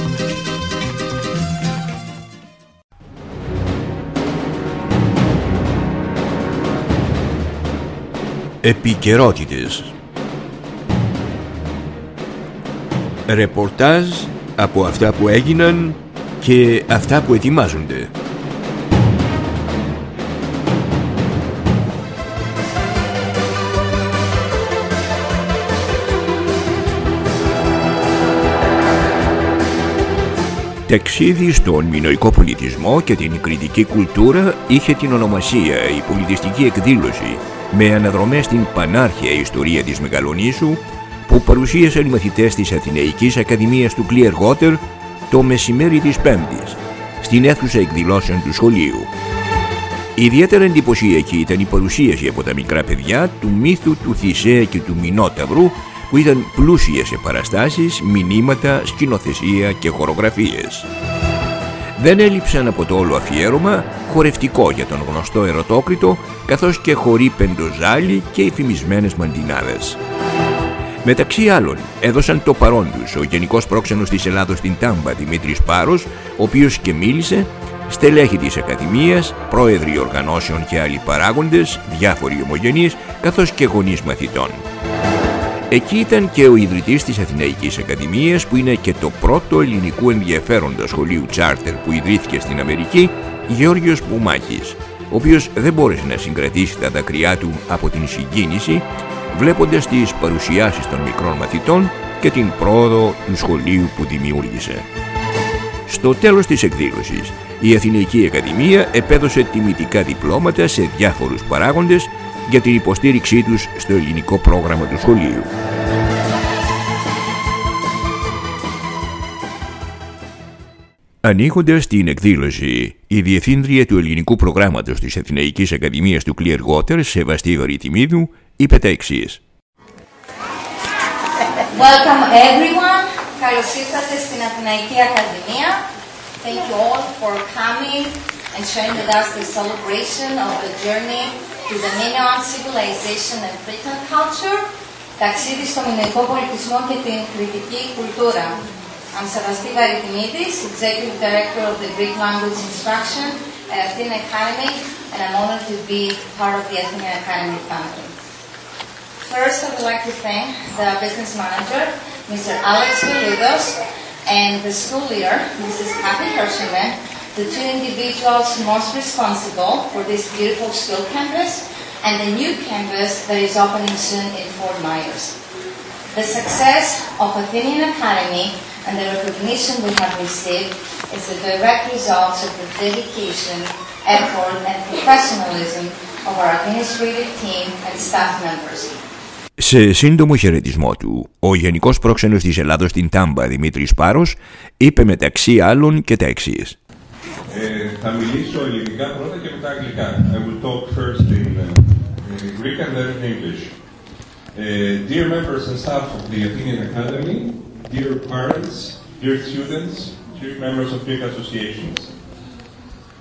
[SPEAKER 1] Επικαιρότητες. Ρεπορτάζ από αυτά που έγιναν και αυτά που ετοιμάζονται. Ταξίδι στον μινωικό πολιτισμό και την κριτική κουλτούρα είχε την ονομασία «Η πολιτιστική εκδήλωση», με αναδρομές στην πανάρχια ιστορία της Μεγαλονήσου, που παρουσίασαν οι μαθητές της Αθηναϊκής Ακαδημίας του Clearwater το μεσημέρι της Πέμπτης, στην αίθουσα εκδηλώσεων του σχολείου. Ιδιαίτερα εντυπωσιακή ήταν η παρουσίαση από τα μικρά παιδιά του μύθου του Θησέα και του Μινόταυρου, που ήταν πλούσια σε παραστάσεις, μηνύματα, σκηνοθεσία και χορογραφίες. Δεν έλειψαν από το όλο αφιέρωμα χορευτικό για τον γνωστό Ερωτόκριτο, καθώς και χοροί πεντοζάλι και οι φημισμένες μαντινάδες. Μεταξύ άλλων έδωσαν το παρόν τους ο Γενικός Πρόξενος της Ελλάδος στην Τάμπα Δημήτρης Πάρος, ο οποίος και μίλησε, στελέχη της Ακαδημίας, πρόεδροι οργανώσεων και άλλοι παράγοντες, διάφοροι ομογενείς, καθώς και γονείς μαθητών. Εκεί ήταν και ο ιδρυτής της Αθηναϊκής Ακαδημίας, που είναι και το πρώτο ελληνικού ενδιαφέροντα σχολείου τσάρτερ που ιδρύθηκε στην Αμερική, Γεώργιος Πουμάκης, ο οποίος δεν μπόρεσε να συγκρατήσει τα δάκρυά του από την συγκίνηση, βλέποντας τις παρουσιάσεις των μικρών μαθητών και την πρόοδο του σχολείου που δημιούργησε. Στο τέλος της εκδήλωσης, η Αθηναϊκή Ακαδημία επέδωσε τιμητικά διπλώματα σε διάφορους παράγοντες για την υποστήριξή τους στο ελληνικό πρόγραμμα του σχολείου. Ανοίγοντας την εκδήλωση, η Διευθύντρια του Ελληνικού Προγράμματος της Αθηναϊκής Ακαδημίας του Clearwater, Σεβαστή Γαριτιμίδου, είπε τα εξής.
[SPEAKER 8] Welcome everyone. Καλώς ήρθατε στην Αθηναϊκή Ακαδημία. Thank you all for coming and sharing with us the celebration of the journey to the Minoan civilization and Cretan culture. Ταξίδι στο μινωικό πολιτισμό και την κριτική κουλτούρα. I'm Sevasti Varitimides, Executive Director of the Greek Language Instruction at Athena Academy, and I'm honored to be part of the Athena Academy family. First, I would like to thank the business manager, Mr. Alex Velidos, and the school leader, Mrs. Kathy Hirschman, the two individuals most responsible for this beautiful school campus and the new campus that is opening soon in Fort Myers. The success of Athenian Academy and the recognition we have received is the direct result of the dedication, effort, and professionalism of our administrative team and staff members.
[SPEAKER 1] Σε σύντομο χαιρετισμό του, ο Γενικός Πρόξενος της Ελλάδος στην Τάμπα, Δημήτρης Πάρος, είπε μεταξύ άλλων και τα εξής.
[SPEAKER 9] Θα μιλήσω ελληνικά πρώτα και μετά αγγλικά. I will talk first in Greek and then in English. Dear members and staff of the Athenian Academy, dear parents, dear students, dear members of Greek associations.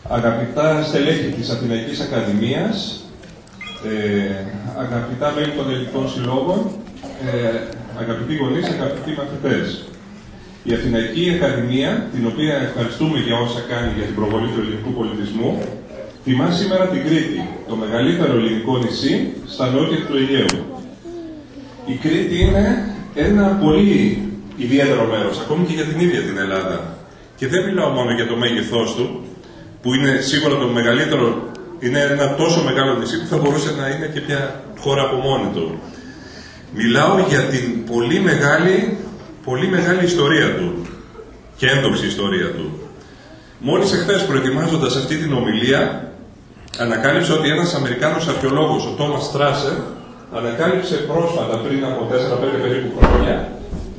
[SPEAKER 9] αγαπητά στελέχη της Αθηναϊκής Ακαδημίας, αγαπητά μέλη των ελληνικών συλλόγων, αγαπητοί γονείς, αγαπητοί μαθητές. Η Αθηναϊκή Ακαδημία, την οποία ευχαριστούμε για όσα κάνει για την προβολή του ελληνικού πολιτισμού, τιμά σήμερα την Κρήτη, το μεγαλύτερο ελληνικό νησί στα νότια του Αιγαίου. Η Κρήτη είναι ένα πολύ ιδιαίτερο μέρος, ακόμη και για την ίδια την Ελλάδα. Και δεν μιλάω μόνο για το μέγεθός του, που είναι σίγουρα το μεγαλύτερο, είναι ένα τόσο μεγάλο νησί που θα μπορούσε να είναι και μια χώρα από μόνη του. Μιλάω για την πολύ μεγάλη ιστορία του και έντοξη ιστορία του. Μόλις εχθές, προετοιμάζοντας αυτή την ομιλία, ανακάλυψε ότι ένας Αμερικάνος αρχαιολόγος, ο Τόμας Στράσερ, ανακάλυψε πρόσφατα, πριν από 4-5 περίπου χρόνια,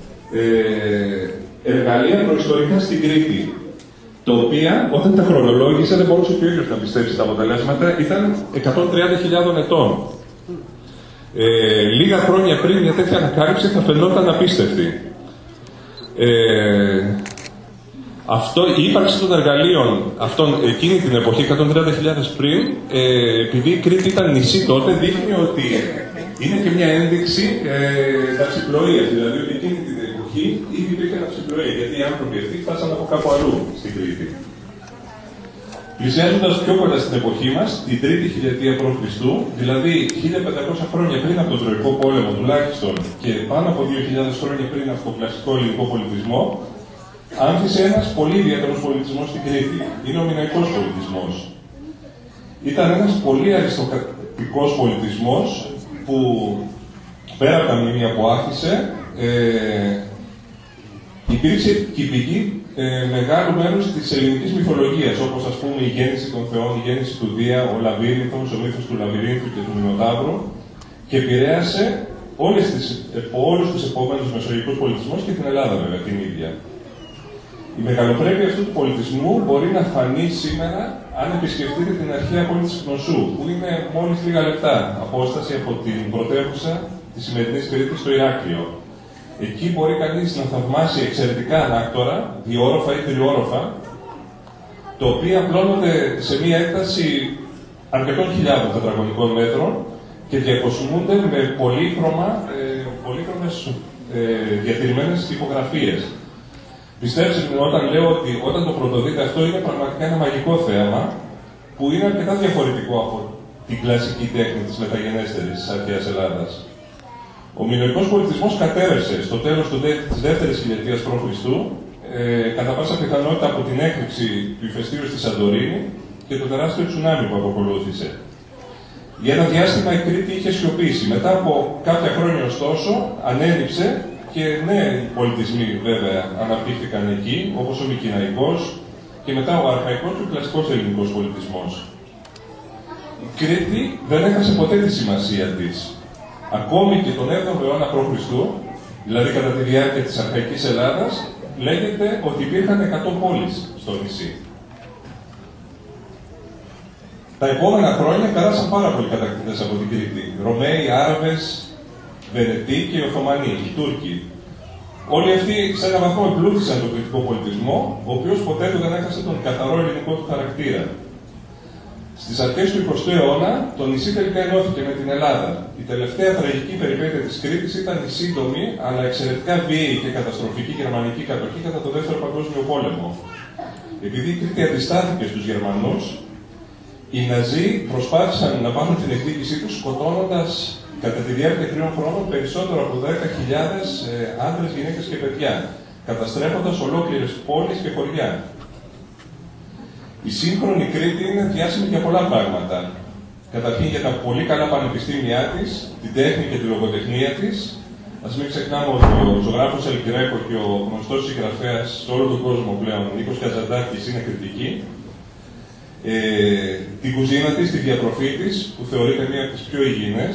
[SPEAKER 9] εργαλεία προϊστορικά στην Κρήτη, τα οποία, όταν τα χρονολόγησε, δεν μπορούσε και ο ίδιος να πιστέψει τα αποτελέσματα, ήταν 130.000 ετών. Λίγα χρόνια πριν μια τέτοια ανακάλυψη θα φαινόταν απίστευτη. Η ύπαρξη των εργαλείων αυτών εκείνη την εποχή, 130.000 πριν, επειδή η Κρήτη ήταν νησί τότε, δείχνει ότι είναι και μια ένδειξη ταξιπλοείας. Δηλαδή ότι εκείνη την εποχή ήδη υπήρχε ταξιπλοεία, γιατί οι άνθρωποι αυτοί φτάσαν από κάπου αλλού στην Κρήτη. Πλησιάζοντας πιο κοντά στην εποχή μας, την 3η χιλιετία π.Χ., δηλαδή 1500 χρόνια πριν από τον Τροϊκό Πόλεμο τουλάχιστον και πάνω από 2000 χρόνια πριν από τον κλασικό ελληνικό πολιτισμό, άνθησε ένας πολύ ιδιαίτερος πολιτισμός στην Κρήτη. Είναι ο μινωικός πολιτισμός. Ήταν ένας πολύ αριστοκρατικός πολιτισμός που, πέρα από τα μνημεία που άφησε, υπήρξε και η πηγή μεγάλου μέρους της ελληνικής μυθολογίας, όπως ας πούμε η γέννηση των θεών, η γέννηση του Δία, ο Λαβύρινθος, ο μύθος του Λαβυρίνθου και του Μινοτάβρου, και επηρέασε όλους τους επόμενους μεσογειακούς πολιτισμούς και την Ελλάδα βέβαια την ίδια. Η μεγαλοπρέπεια αυτού του πολιτισμού μπορεί να φανεί σήμερα αν επισκεφτείτε την αρχαία πόλη της Κνωσού, που είναι μόλις λίγα λεπτά απόσταση από την πρωτεύουσα της σημερινής Κρήτης, στο Ηράκλειο. Εκεί μπορεί κανείς να θαυμάσει εξαιρετικά ανάκτορα, διόροφα ή τριόροφα, τα οποία απλώνονται σε μία έκταση αρκετών χιλιάδων τετραγωνικών μέτρων και διακοσμούνται με πολύχρωμες διατηρημένες τυπογραφίες. Πιστέψτε με όταν λέω ότι όταν το πρωτοδείτε αυτό είναι πραγματικά ένα μαγικό θέαμα που είναι αρκετά διαφορετικό από την κλασική τέχνη της μεταγενέστερης της αρχαίας Ελλάδας. Ο μινωικός πολιτισμός κατέρευσε στο τέλος της δεύτερης χιλιετίας π.Χ. Κατά πάσα πιθανότητα από την έκρηξη του ηφαιστείου στη Σαντορίνη και το τεράστιο τσουνάμι που ακολούθησε. Για ένα διάστημα η Κρήτη είχε σιωπήσει. Μετά από κάποια χρόνια ωστόσο ανέλειψε και νέοι πολιτισμοί βέβαια αναπτύχθηκαν εκεί, όπως ο Μικηναϊκός και μετά ο Αρχαϊκός και ο κλασικός ελληνικός πολιτισμός. Η Κρήτη δεν έχασε ποτέ τη σημασία της. Ακόμη και τον 7ο αιώνα π.Χ., δηλαδή κατά τη διάρκεια της αρχαϊκής Ελλάδας, λέγεται ότι υπήρχαν 100 πόλεις στο νησί. Τα επόμενα χρόνια περάσαν πάρα πολλοί κατακτητές από την Κρήτη. Ρωμαίοι, Άραβες, Βενετοί και Οθωμανοί, οι Τούρκοι. Όλοι αυτοί σε έναν βαθμό εμπλούτησαν τον κρητικό πολιτισμό, ο οποίος ποτέ δεν έχασε τον καθαρό ελληνικό του χαρακτήρα. Στις αρχές του 20ου αιώνα, το νησί τελικά ενώθηκε με την Ελλάδα. Η τελευταία τραγική περιπέτεια της Κρήτης ήταν η σύντομη, αλλά εξαιρετικά βίαιη και καταστροφική γερμανική κατοχή κατά το Δεύτερο Παγκόσμιο Πόλεμο. Επειδή η Κρήτη αντιστάθηκε στους Γερμανούς, οι Ναζί προσπάθησαν να πάρουν την εκδίκησή τους, σκοτώνοντας κατά τη διάρκεια 3 χρόνων περισσότερο από 10.000 άντρες, γυναίκες και παιδιά, καταστρέφοντας ολόκληρες πόλεις και χωριά. Η σύγχρονη Κρήτη είναι διάσημη για πολλά πράγματα. Καταρχήν για τα πολύ καλά πανεπιστήμια της, την τέχνη και τη λογοτεχνία της. Ας μην ξεχνάμε ότι ο ζωγράφος Ελκυρέκο και ο γνωστός συγγραφέας σε όλο τον κόσμο πλέον, Νίκος Καζαντάκης, είναι κριτική. Την κουζίνα της, τη διατροφή της, που θεωρείται μία από τις πιο υγιεινές.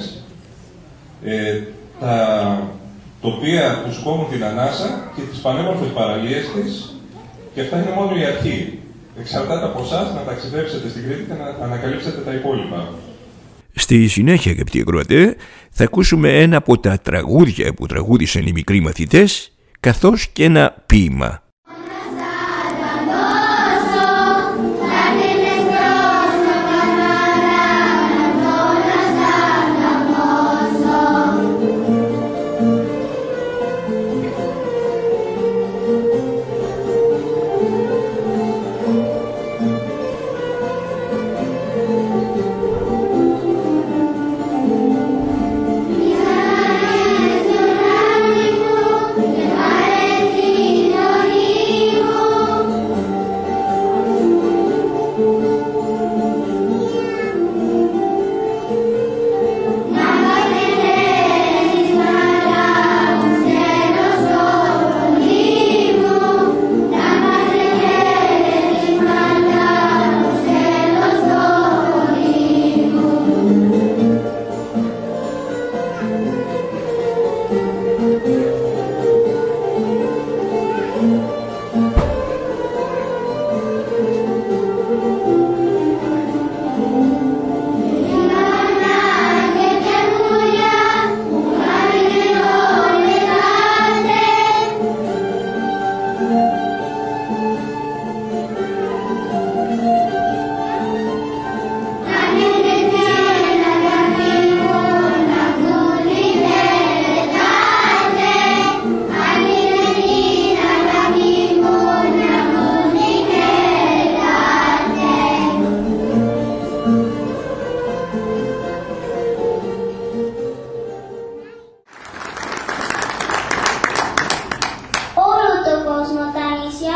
[SPEAKER 9] Τα τοπία που σκόμουν την ανάσα και τις πανέμορφες παραλίες της. Και αυτά είναι μόνο η αρχή. Εξαρτάται από εσάς να ταξιδέψετε στην Κρήτη και να ανακαλύψετε τα υπόλοιπα.
[SPEAKER 1] Στη συνέχεια, αγαπητοί ακροατέ, θα ακούσουμε ένα από τα τραγούδια που τραγούδησαν οι μικροί μαθητές, καθώς και ένα ποίημα.
[SPEAKER 10] Thank you.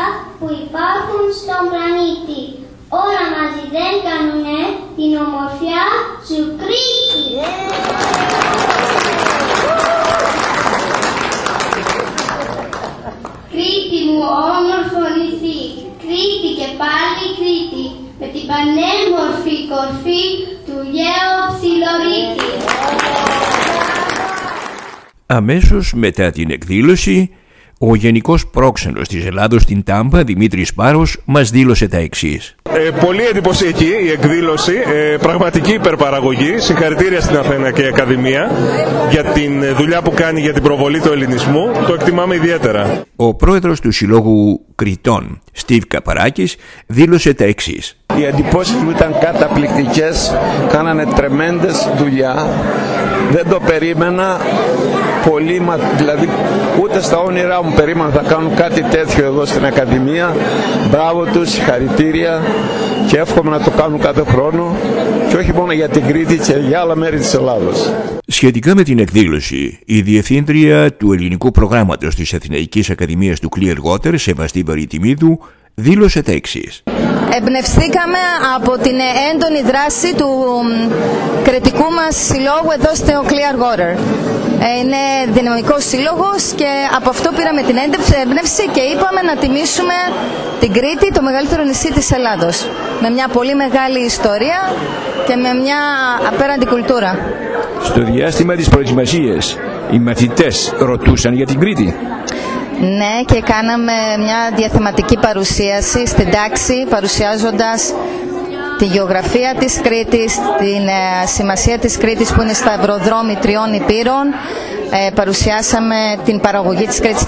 [SPEAKER 10] που υπάρχουν στον πλανήτη. Όλα μαζί δεν κάνουνε την ομορφιά σου Κρήτη. Κρήτη μου όμορφο νησί, Κρήτη και πάλι Κρήτη, με την πανέμορφη κορφή του γέου Ψιλορίτη.
[SPEAKER 1] Αμέσως μετά την εκδήλωση, ο Γενικός Πρόξενος της Ελλάδος στην Τάμπα, Δημήτρης Πάρος, μας δήλωσε τα εξής.
[SPEAKER 11] Πολύ εντυπωσιακή η εκδήλωση, πραγματική υπερπαραγωγή. Συγχαρητήρια στην Αθηναϊκή Ακαδημία για την δουλειά που κάνει για την προβολή του ελληνισμού. Το εκτιμάμε ιδιαίτερα.
[SPEAKER 1] Ο πρόεδρος του Συλλόγου Κρητών, Στίβ Καπαράκης, δήλωσε τα εξής.
[SPEAKER 12] Οι εντυπώσεις μου ήταν καταπληκτικές, κάνανε τρεμέντες δουλειά. Δεν το περίμενα πολύ, δηλαδή ούτε στα όνειρά μου περίμενα θα κάνουν κάτι τέτοιο εδώ στην Ακαδημία. Μπράβο τους, συγχαρητήρια και εύχομαι να το κάνουν κάθε χρόνο και όχι μόνο για την Κρήτη και για άλλα μέρη της Ελλάδος.
[SPEAKER 1] Σχετικά με την εκδήλωση, η Διευθύντρια του Ελληνικού Προγράμματος της Αθηναϊκής Ακαδημίας του Clearwater, Σεβαστή Βαρυτιμίδου, δήλωσε τα εξής.
[SPEAKER 13] Εμπνευστήκαμε από την έντονη δράση του κριτικού μας συλλόγου εδώ στο Clearwater. Είναι δυναμικός σύλλογος και από αυτό πήραμε την έμπνευση και είπαμε να τιμήσουμε την Κρήτη, το μεγαλύτερο νησί της Ελλάδος, με μια πολύ μεγάλη ιστορία και με μια απέραντη κουλτούρα.
[SPEAKER 14] Στο διάστημα της προετοιμασίας, οι μαθητές ρωτούσαν για την Κρήτη.
[SPEAKER 13] Ναι, και κάναμε μια διαθεματική παρουσίαση στην τάξη, παρουσιάζοντας τη γεωγραφία της Κρήτης, την σημασία της Κρήτης που είναι στα ευρωδρόμοι 3 υπήρων. Παρουσιάσαμε την παραγωγή της Κρήτης,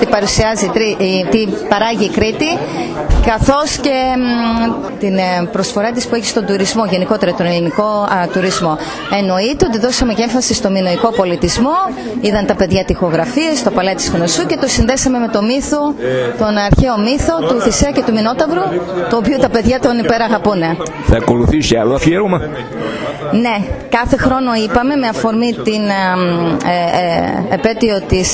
[SPEAKER 13] τι παράγει η Κρήτη, καθώς και την προσφορά της που έχει στον τουρισμό, γενικότερα τον ελληνικό τουρισμό. Εννοείται ότι δώσαμε και έμφαση στο μινωικό πολιτισμό, είδαν τα παιδιά τοιχογραφίες, το παλάτι της Γνωσού και το συνδέσαμε με το μύθο, τον αρχαίο μύθο του Θησέα και του Μινόταυρου, το οποίο τα παιδιά τον υπεραγαπούνε.
[SPEAKER 14] Θα ακολουθήσει άλλο αφιέρωμα?
[SPEAKER 13] Ναι, κάθε χρόνο είπαμε με αφορμή την επέτειο της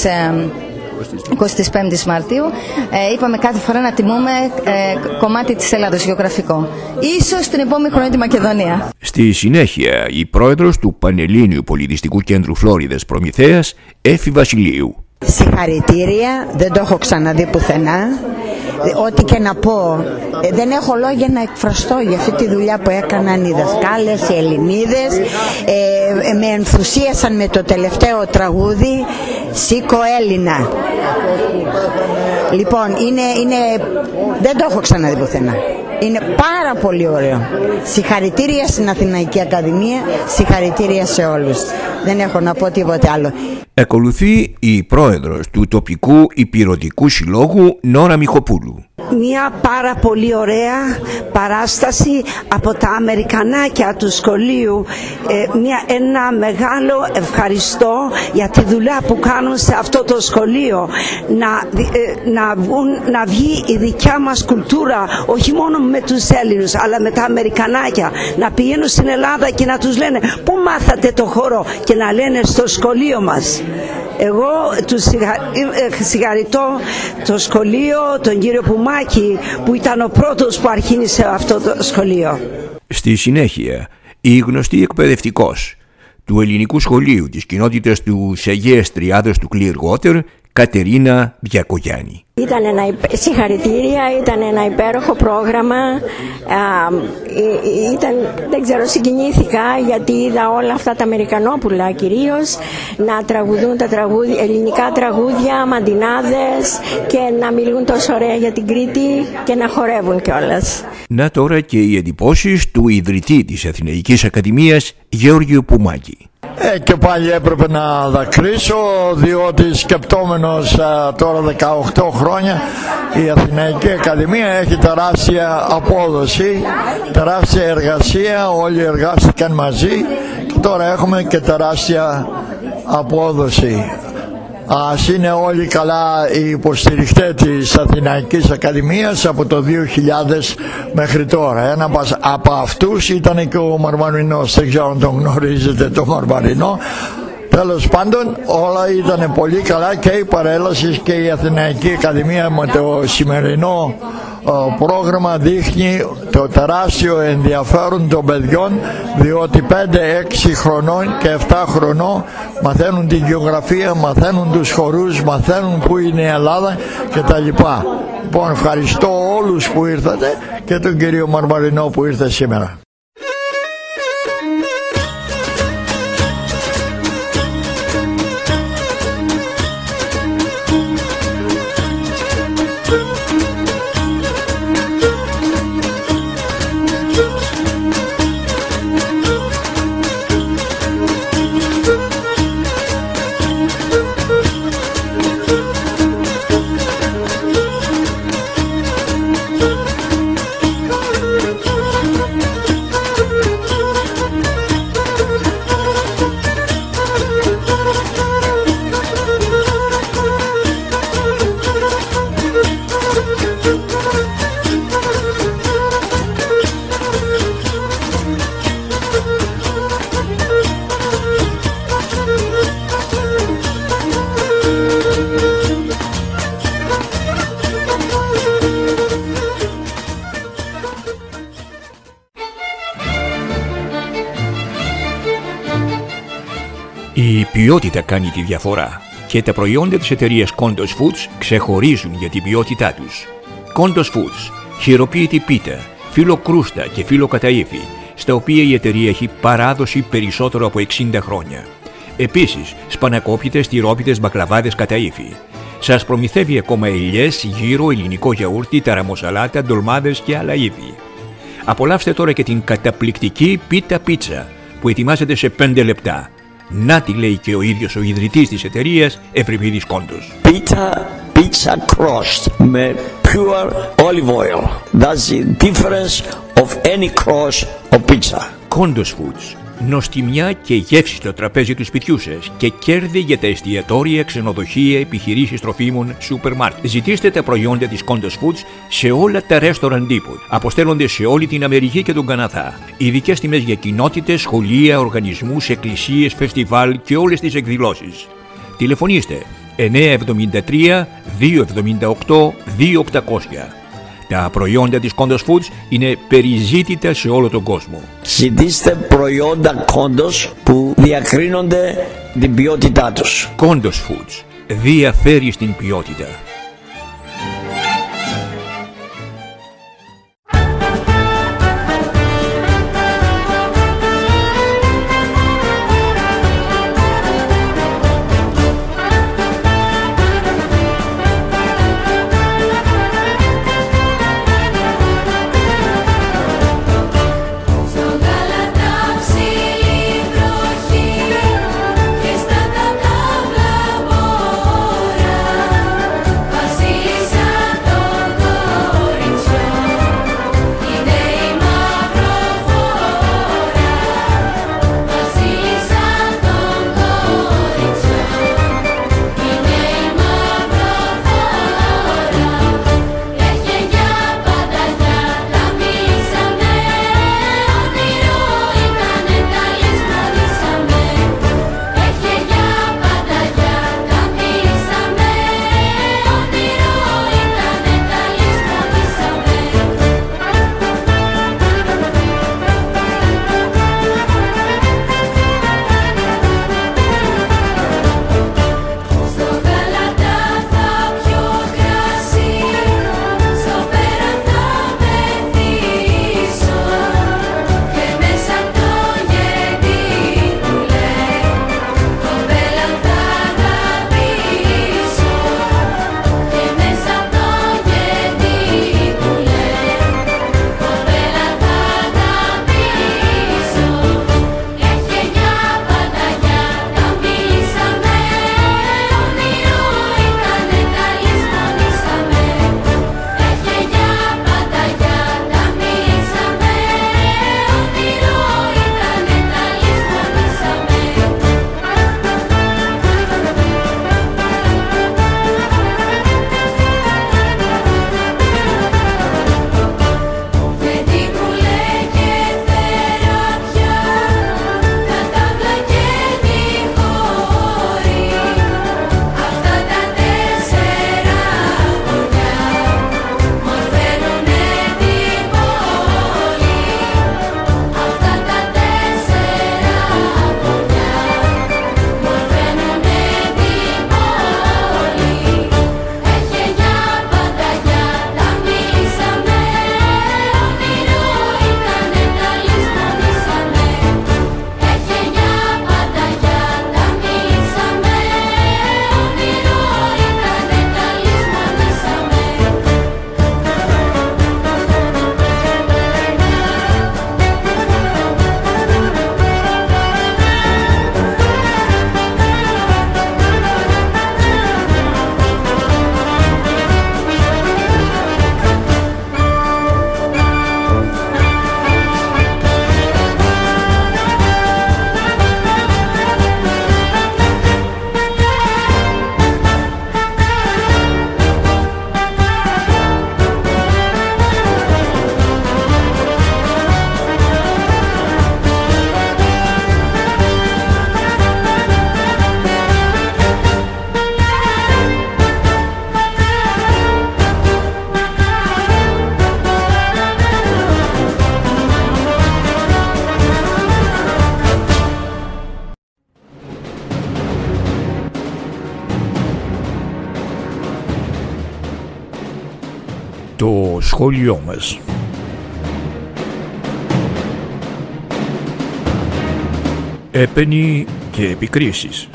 [SPEAKER 13] 25ης Μαρτίου, είπαμε κάθε φορά να τιμούμε κομμάτι της Ελλάδος γεωγραφικό. Ίσως την επόμενη χρονιά τη Μακεδονία.
[SPEAKER 1] Στη συνέχεια, η πρόεδρος του Πανελλήνιου Πολιτιστικού Κέντρου Φλόριδας Προμηθέας, Έφη Βασιλείου.
[SPEAKER 5] Συγχαρητήρια, δεν το έχω ξαναδεί πουθενά. Ό,τι και να πω, δεν έχω λόγια να εκφραστώ για αυτή τη δουλειά που έκαναν οι δασκάλες, οι Ελληνίδες. Με ενθουσίασαν με το τελευταίο τραγούδι «Σήκω Έλληνα». Λοιπόν, δεν το έχω ξαναδεί πουθενά. Είναι πάρα πολύ ωραίο. Συγχαρητήρια στην Αθηναϊκή Ακαδημία, συγχαρητήρια σε όλους. Δεν έχω να πω τίποτε άλλο.
[SPEAKER 1] Ακολουθεί η πρόεδρος του τοπικού υπηρωτικού συλλόγου, Νόρα Μιχοπούλου.
[SPEAKER 15] Μια πάρα πολύ ωραία παράσταση από τα Αμερικανάκια του σχολείου. Ένα μεγάλο ευχαριστώ για τη δουλειά που κάνουν σε αυτό το σχολείο. Να βγει η δικιά μας κουλτούρα, όχι μόνο με τους Έλληνες, αλλά με τα Αμερικανάκια. Να πηγαίνουν στην Ελλάδα και να τους λένε πού μάθατε το χώρο και να λένε στο σχολείο μας. Εγώ τους συγχαρητώ το σχολείο, τον κύριο Πουμάκη που ήταν ο πρώτος που αρχίνησε αυτό το σχολείο.
[SPEAKER 1] Στη συνέχεια, η γνωστή εκπαιδευτικός του ελληνικού σχολείου της κοινότητας του Αγίας Τριάδος του Clearwater, Κατερίνα Διακογιάννη.
[SPEAKER 16] Συγχαρητήρια, ήταν ένα υπέροχο πρόγραμμα. Δεν ξέρω, συγκινήθηκα γιατί είδα όλα αυτά τα Αμερικανόπουλα κυρίως να τραγουδούν τα ελληνικά τραγούδια, μαντινάδες και να μιλούν τόσο ωραία για την Κρήτη και να χορεύουν κιόλας.
[SPEAKER 1] Να τώρα και οι εντυπώσεις του ιδρυτή της Αθηναϊκής Ακαδημίας, Γεώργιου Πουμάκη.
[SPEAKER 17] Και πάλι έπρεπε να δακρύσω, διότι σκεπτόμενος τώρα 18 χρόνια η Αθηναϊκή Ακαδημία έχει τεράστια απόδοση, τεράστια εργασία, όλοι εργάστηκαν μαζί και τώρα έχουμε και τεράστια απόδοση. Ας είναι όλοι καλά οι υποστηριχτές της Αθηναϊκής Ακαδημίας από το 2000 μέχρι τώρα. Ένα από αυτούς ήταν και ο Μαρμαρινός, δεν ξέρω αν τον γνωρίζετε το Μαρμαρινό. Τέλος πάντων όλα ήταν πολύ καλά και η παρέλαση και η Αθηναϊκή Ακαδημία με το σημερινό πρόγραμμα δείχνει το τεράστιο ενδιαφέρον των παιδιών, διότι 5, 6 χρονών και 7 χρονών μαθαίνουν την γεωγραφία, μαθαίνουν τους χορούς, μαθαίνουν που είναι η Ελλάδα κτλ. Λοιπόν, ευχαριστώ όλους που ήρθατε και τον κύριο Μαρμαρινό που ήρθε σήμερα.
[SPEAKER 1] Η ποιότητα κάνει τη διαφορά και τα προϊόντα της εταιρείας Kondos Foods ξεχωρίζουν για την ποιότητά τους. Kondos Foods, χειροποίητη πίτα, φύλλο κρούστα και φύλλο καταΐφι, στα οποία η εταιρεία έχει παράδοση περισσότερο από 60 χρόνια. Επίσης, σπανακόπιτες, τυρόπιτες, μπακλαβάδες καταΐφι. Σας προμηθεύει ακόμα ελιές, γύρο, ελληνικό γιαούρτι, ταραμοσαλάτα, ντολμάδες και άλλα είδη. Απολαύστε τώρα και την καταπληκτική πίτα πίτσα που ετοιμάζεται σε 5 λεπτά. Να τη λέει και ο ίδιος ο ιδρυτής της εταιρείας, Ευρυπίδης Κόντος.
[SPEAKER 4] Pizza crust με pure olive oil. That's the difference of any crust of pizza.
[SPEAKER 1] Kondos Foods. Νοστιμιά και γεύση στο τραπέζι του σπιτιού σας και κέρδη για τα εστιατόρια, ξενοδοχεία, επιχειρήσεις τροφίμων, σούπερ μάρκετ. Ζητήστε τα προϊόντα της Kondos Foods σε όλα τα ρέστοραν τύπου. Αποστέλλονται σε όλη την Αμερική και τον Καναδά. Ειδικές τιμές για κοινότητες, σχολεία, οργανισμούς, εκκλησίες, φεστιβάλ και όλες τις εκδηλώσεις. Τηλεφωνήστε 973 278 2800. Τα προϊόντα της Kondos Foods είναι περιζήτητα σε όλο τον κόσμο.
[SPEAKER 4] Ζητήστε προϊόντα Kondos που διακρίνονται την ποιότητά τους.
[SPEAKER 1] Kondos Foods διαφέρει στην ποιότητα. σχόλιο μας. Έπαινοι και επικρίσεις.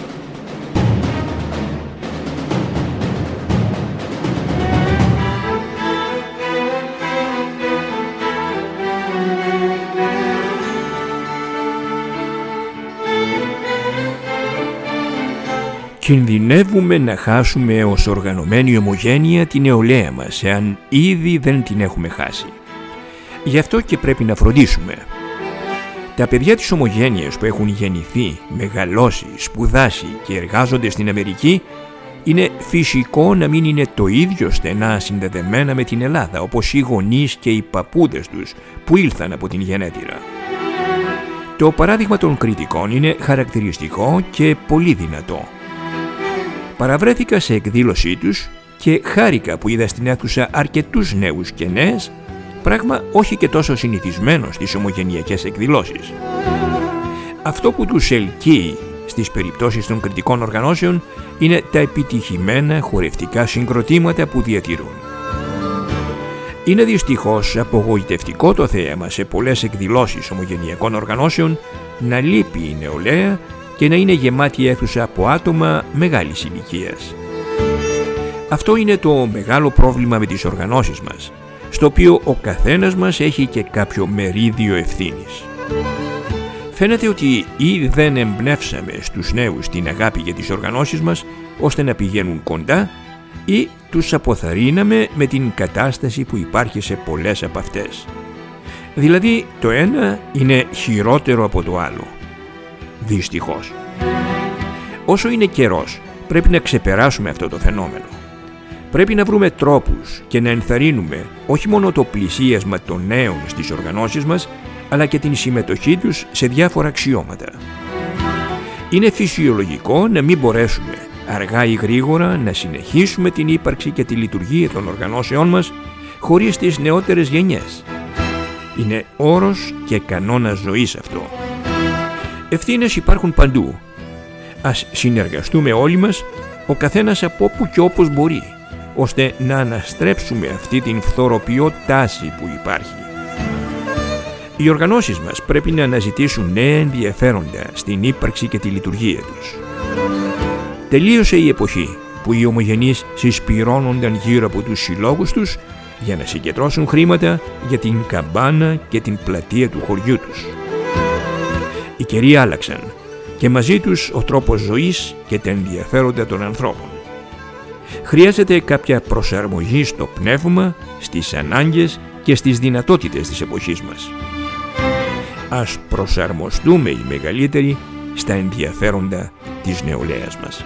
[SPEAKER 1] Κινδυνεύουμε να χάσουμε ως οργανωμένη ομογένεια την νεολαία μας, εάν ήδη δεν την έχουμε χάσει. Γι' αυτό και πρέπει να φροντίσουμε. Τα παιδιά της ομογένειας που έχουν γεννηθεί, μεγαλώσει, σπουδάσει και εργάζονται στην Αμερική, είναι φυσικό να μην είναι το ίδιο στενά συνδεδεμένα με την Ελλάδα, όπως οι γονείς και οι παππούδες τους που ήλθαν από την γενέτειρα. Το παράδειγμα των κριτικών είναι χαρακτηριστικό και πολύ δυνατό. Παραβρέθηκα σε εκδήλωσή τους και χάρηκα που είδα στην αίθουσα αρκετούς νέους και νέες, πράγμα όχι και τόσο συνηθισμένο στις ομογενειακές εκδηλώσεις. Αυτό που τους ελκύει στις περιπτώσεις των κριτικών οργανώσεων είναι τα επιτυχημένα χορευτικά συγκροτήματα που διατηρούν. Είναι δυστυχώς απογοητευτικό το θέαμα σε πολλές εκδηλώσεις ομογενειακών οργανώσεων να λείπει η νεολαία και να είναι γεμάτη αίθουσα από άτομα μεγάλης ηλικίας. Αυτό είναι το μεγάλο πρόβλημα με τις οργανώσεις μας, στο οποίο ο καθένας μας έχει και κάποιο μερίδιο ευθύνης. Φαίνεται ότι ή δεν εμπνεύσαμε στους νέους την αγάπη για τις οργανώσεις μας ώστε να πηγαίνουν κοντά, ή τους αποθαρρύναμε με την κατάσταση που υπάρχει σε πολλές από αυτές. Δηλαδή το ένα είναι χειρότερο από το άλλο. Δυστυχώς. Όσο είναι καιρός, πρέπει να ξεπεράσουμε αυτό το φαινόμενο. Πρέπει να βρούμε τρόπους και να ενθαρρύνουμε όχι μόνο το πλησίασμα των νέων στις οργανώσεις μας, αλλά και την συμμετοχή τους σε διάφορα αξιώματα. Είναι φυσιολογικό να μην μπορέσουμε αργά ή γρήγορα να συνεχίσουμε την ύπαρξη και τη λειτουργία των οργανώσεών μας χωρίς τις νεότερες γενιές. Είναι όρος και κανόνας ζωής αυτό. Ευθύνες υπάρχουν παντού. Ας συνεργαστούμε όλοι μας, ο καθένας από όπου και όπως μπορεί, ώστε να αναστρέψουμε αυτή την φθοροποιό τάση που υπάρχει. Οι οργανώσεις μας πρέπει να αναζητήσουν νέα ενδιαφέροντα στην ύπαρξη και τη λειτουργία τους. Τελείωσε η εποχή που οι ομογενείς συσπυρώνονταν γύρω από τους συλλόγους τους για να συγκεντρώσουν χρήματα για την καμπάνα και την πλατεία του χωριού τους. Οι καιροί άλλαξαν και μαζί τους ο τρόπος ζωής και τα ενδιαφέροντα των ανθρώπων. Χρειάζεται κάποια προσαρμογή στο πνεύμα, στις ανάγκες και στις δυνατότητες της εποχής μας. Ας προσαρμοστούμε οι μεγαλύτεροι στα ενδιαφέροντα της νεολαίας μας.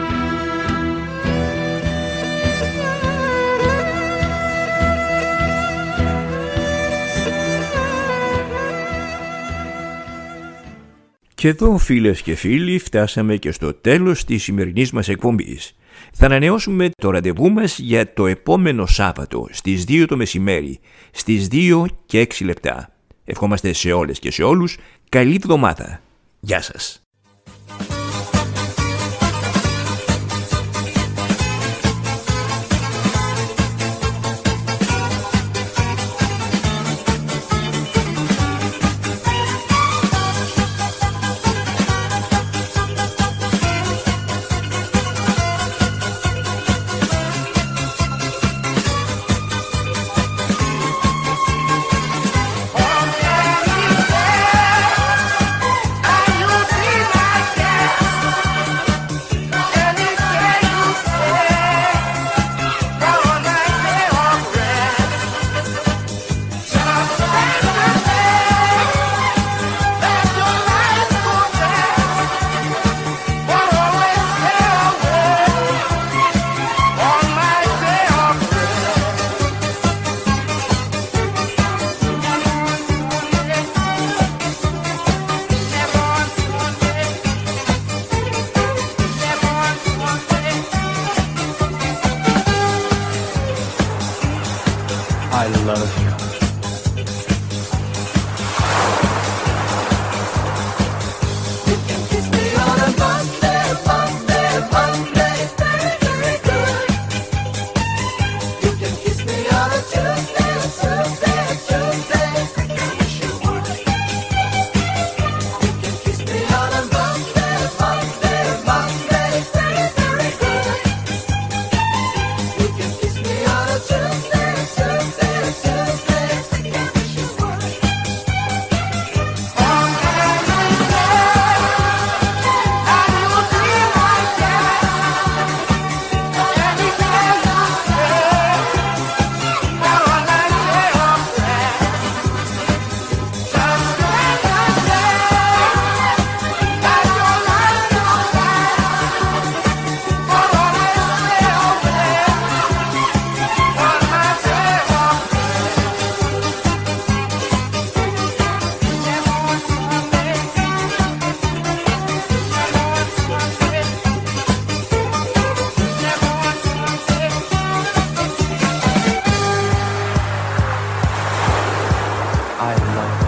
[SPEAKER 1] Και εδώ, φίλες και φίλοι, φτάσαμε και στο τέλος της σημερινής μας εκπομπής. Θα ανανεώσουμε το ραντεβού μας για το επόμενο Σάββατο στις 2 το μεσημέρι, στις 2 και 6 λεπτά. Ευχόμαστε σε όλες και σε όλους καλή εβδομάδα. Γεια σας.
[SPEAKER 18] I love you. You can kiss me on a Monday, Monday, Monday, very, very good. You can kiss me on a Tuesday,
[SPEAKER 19] I love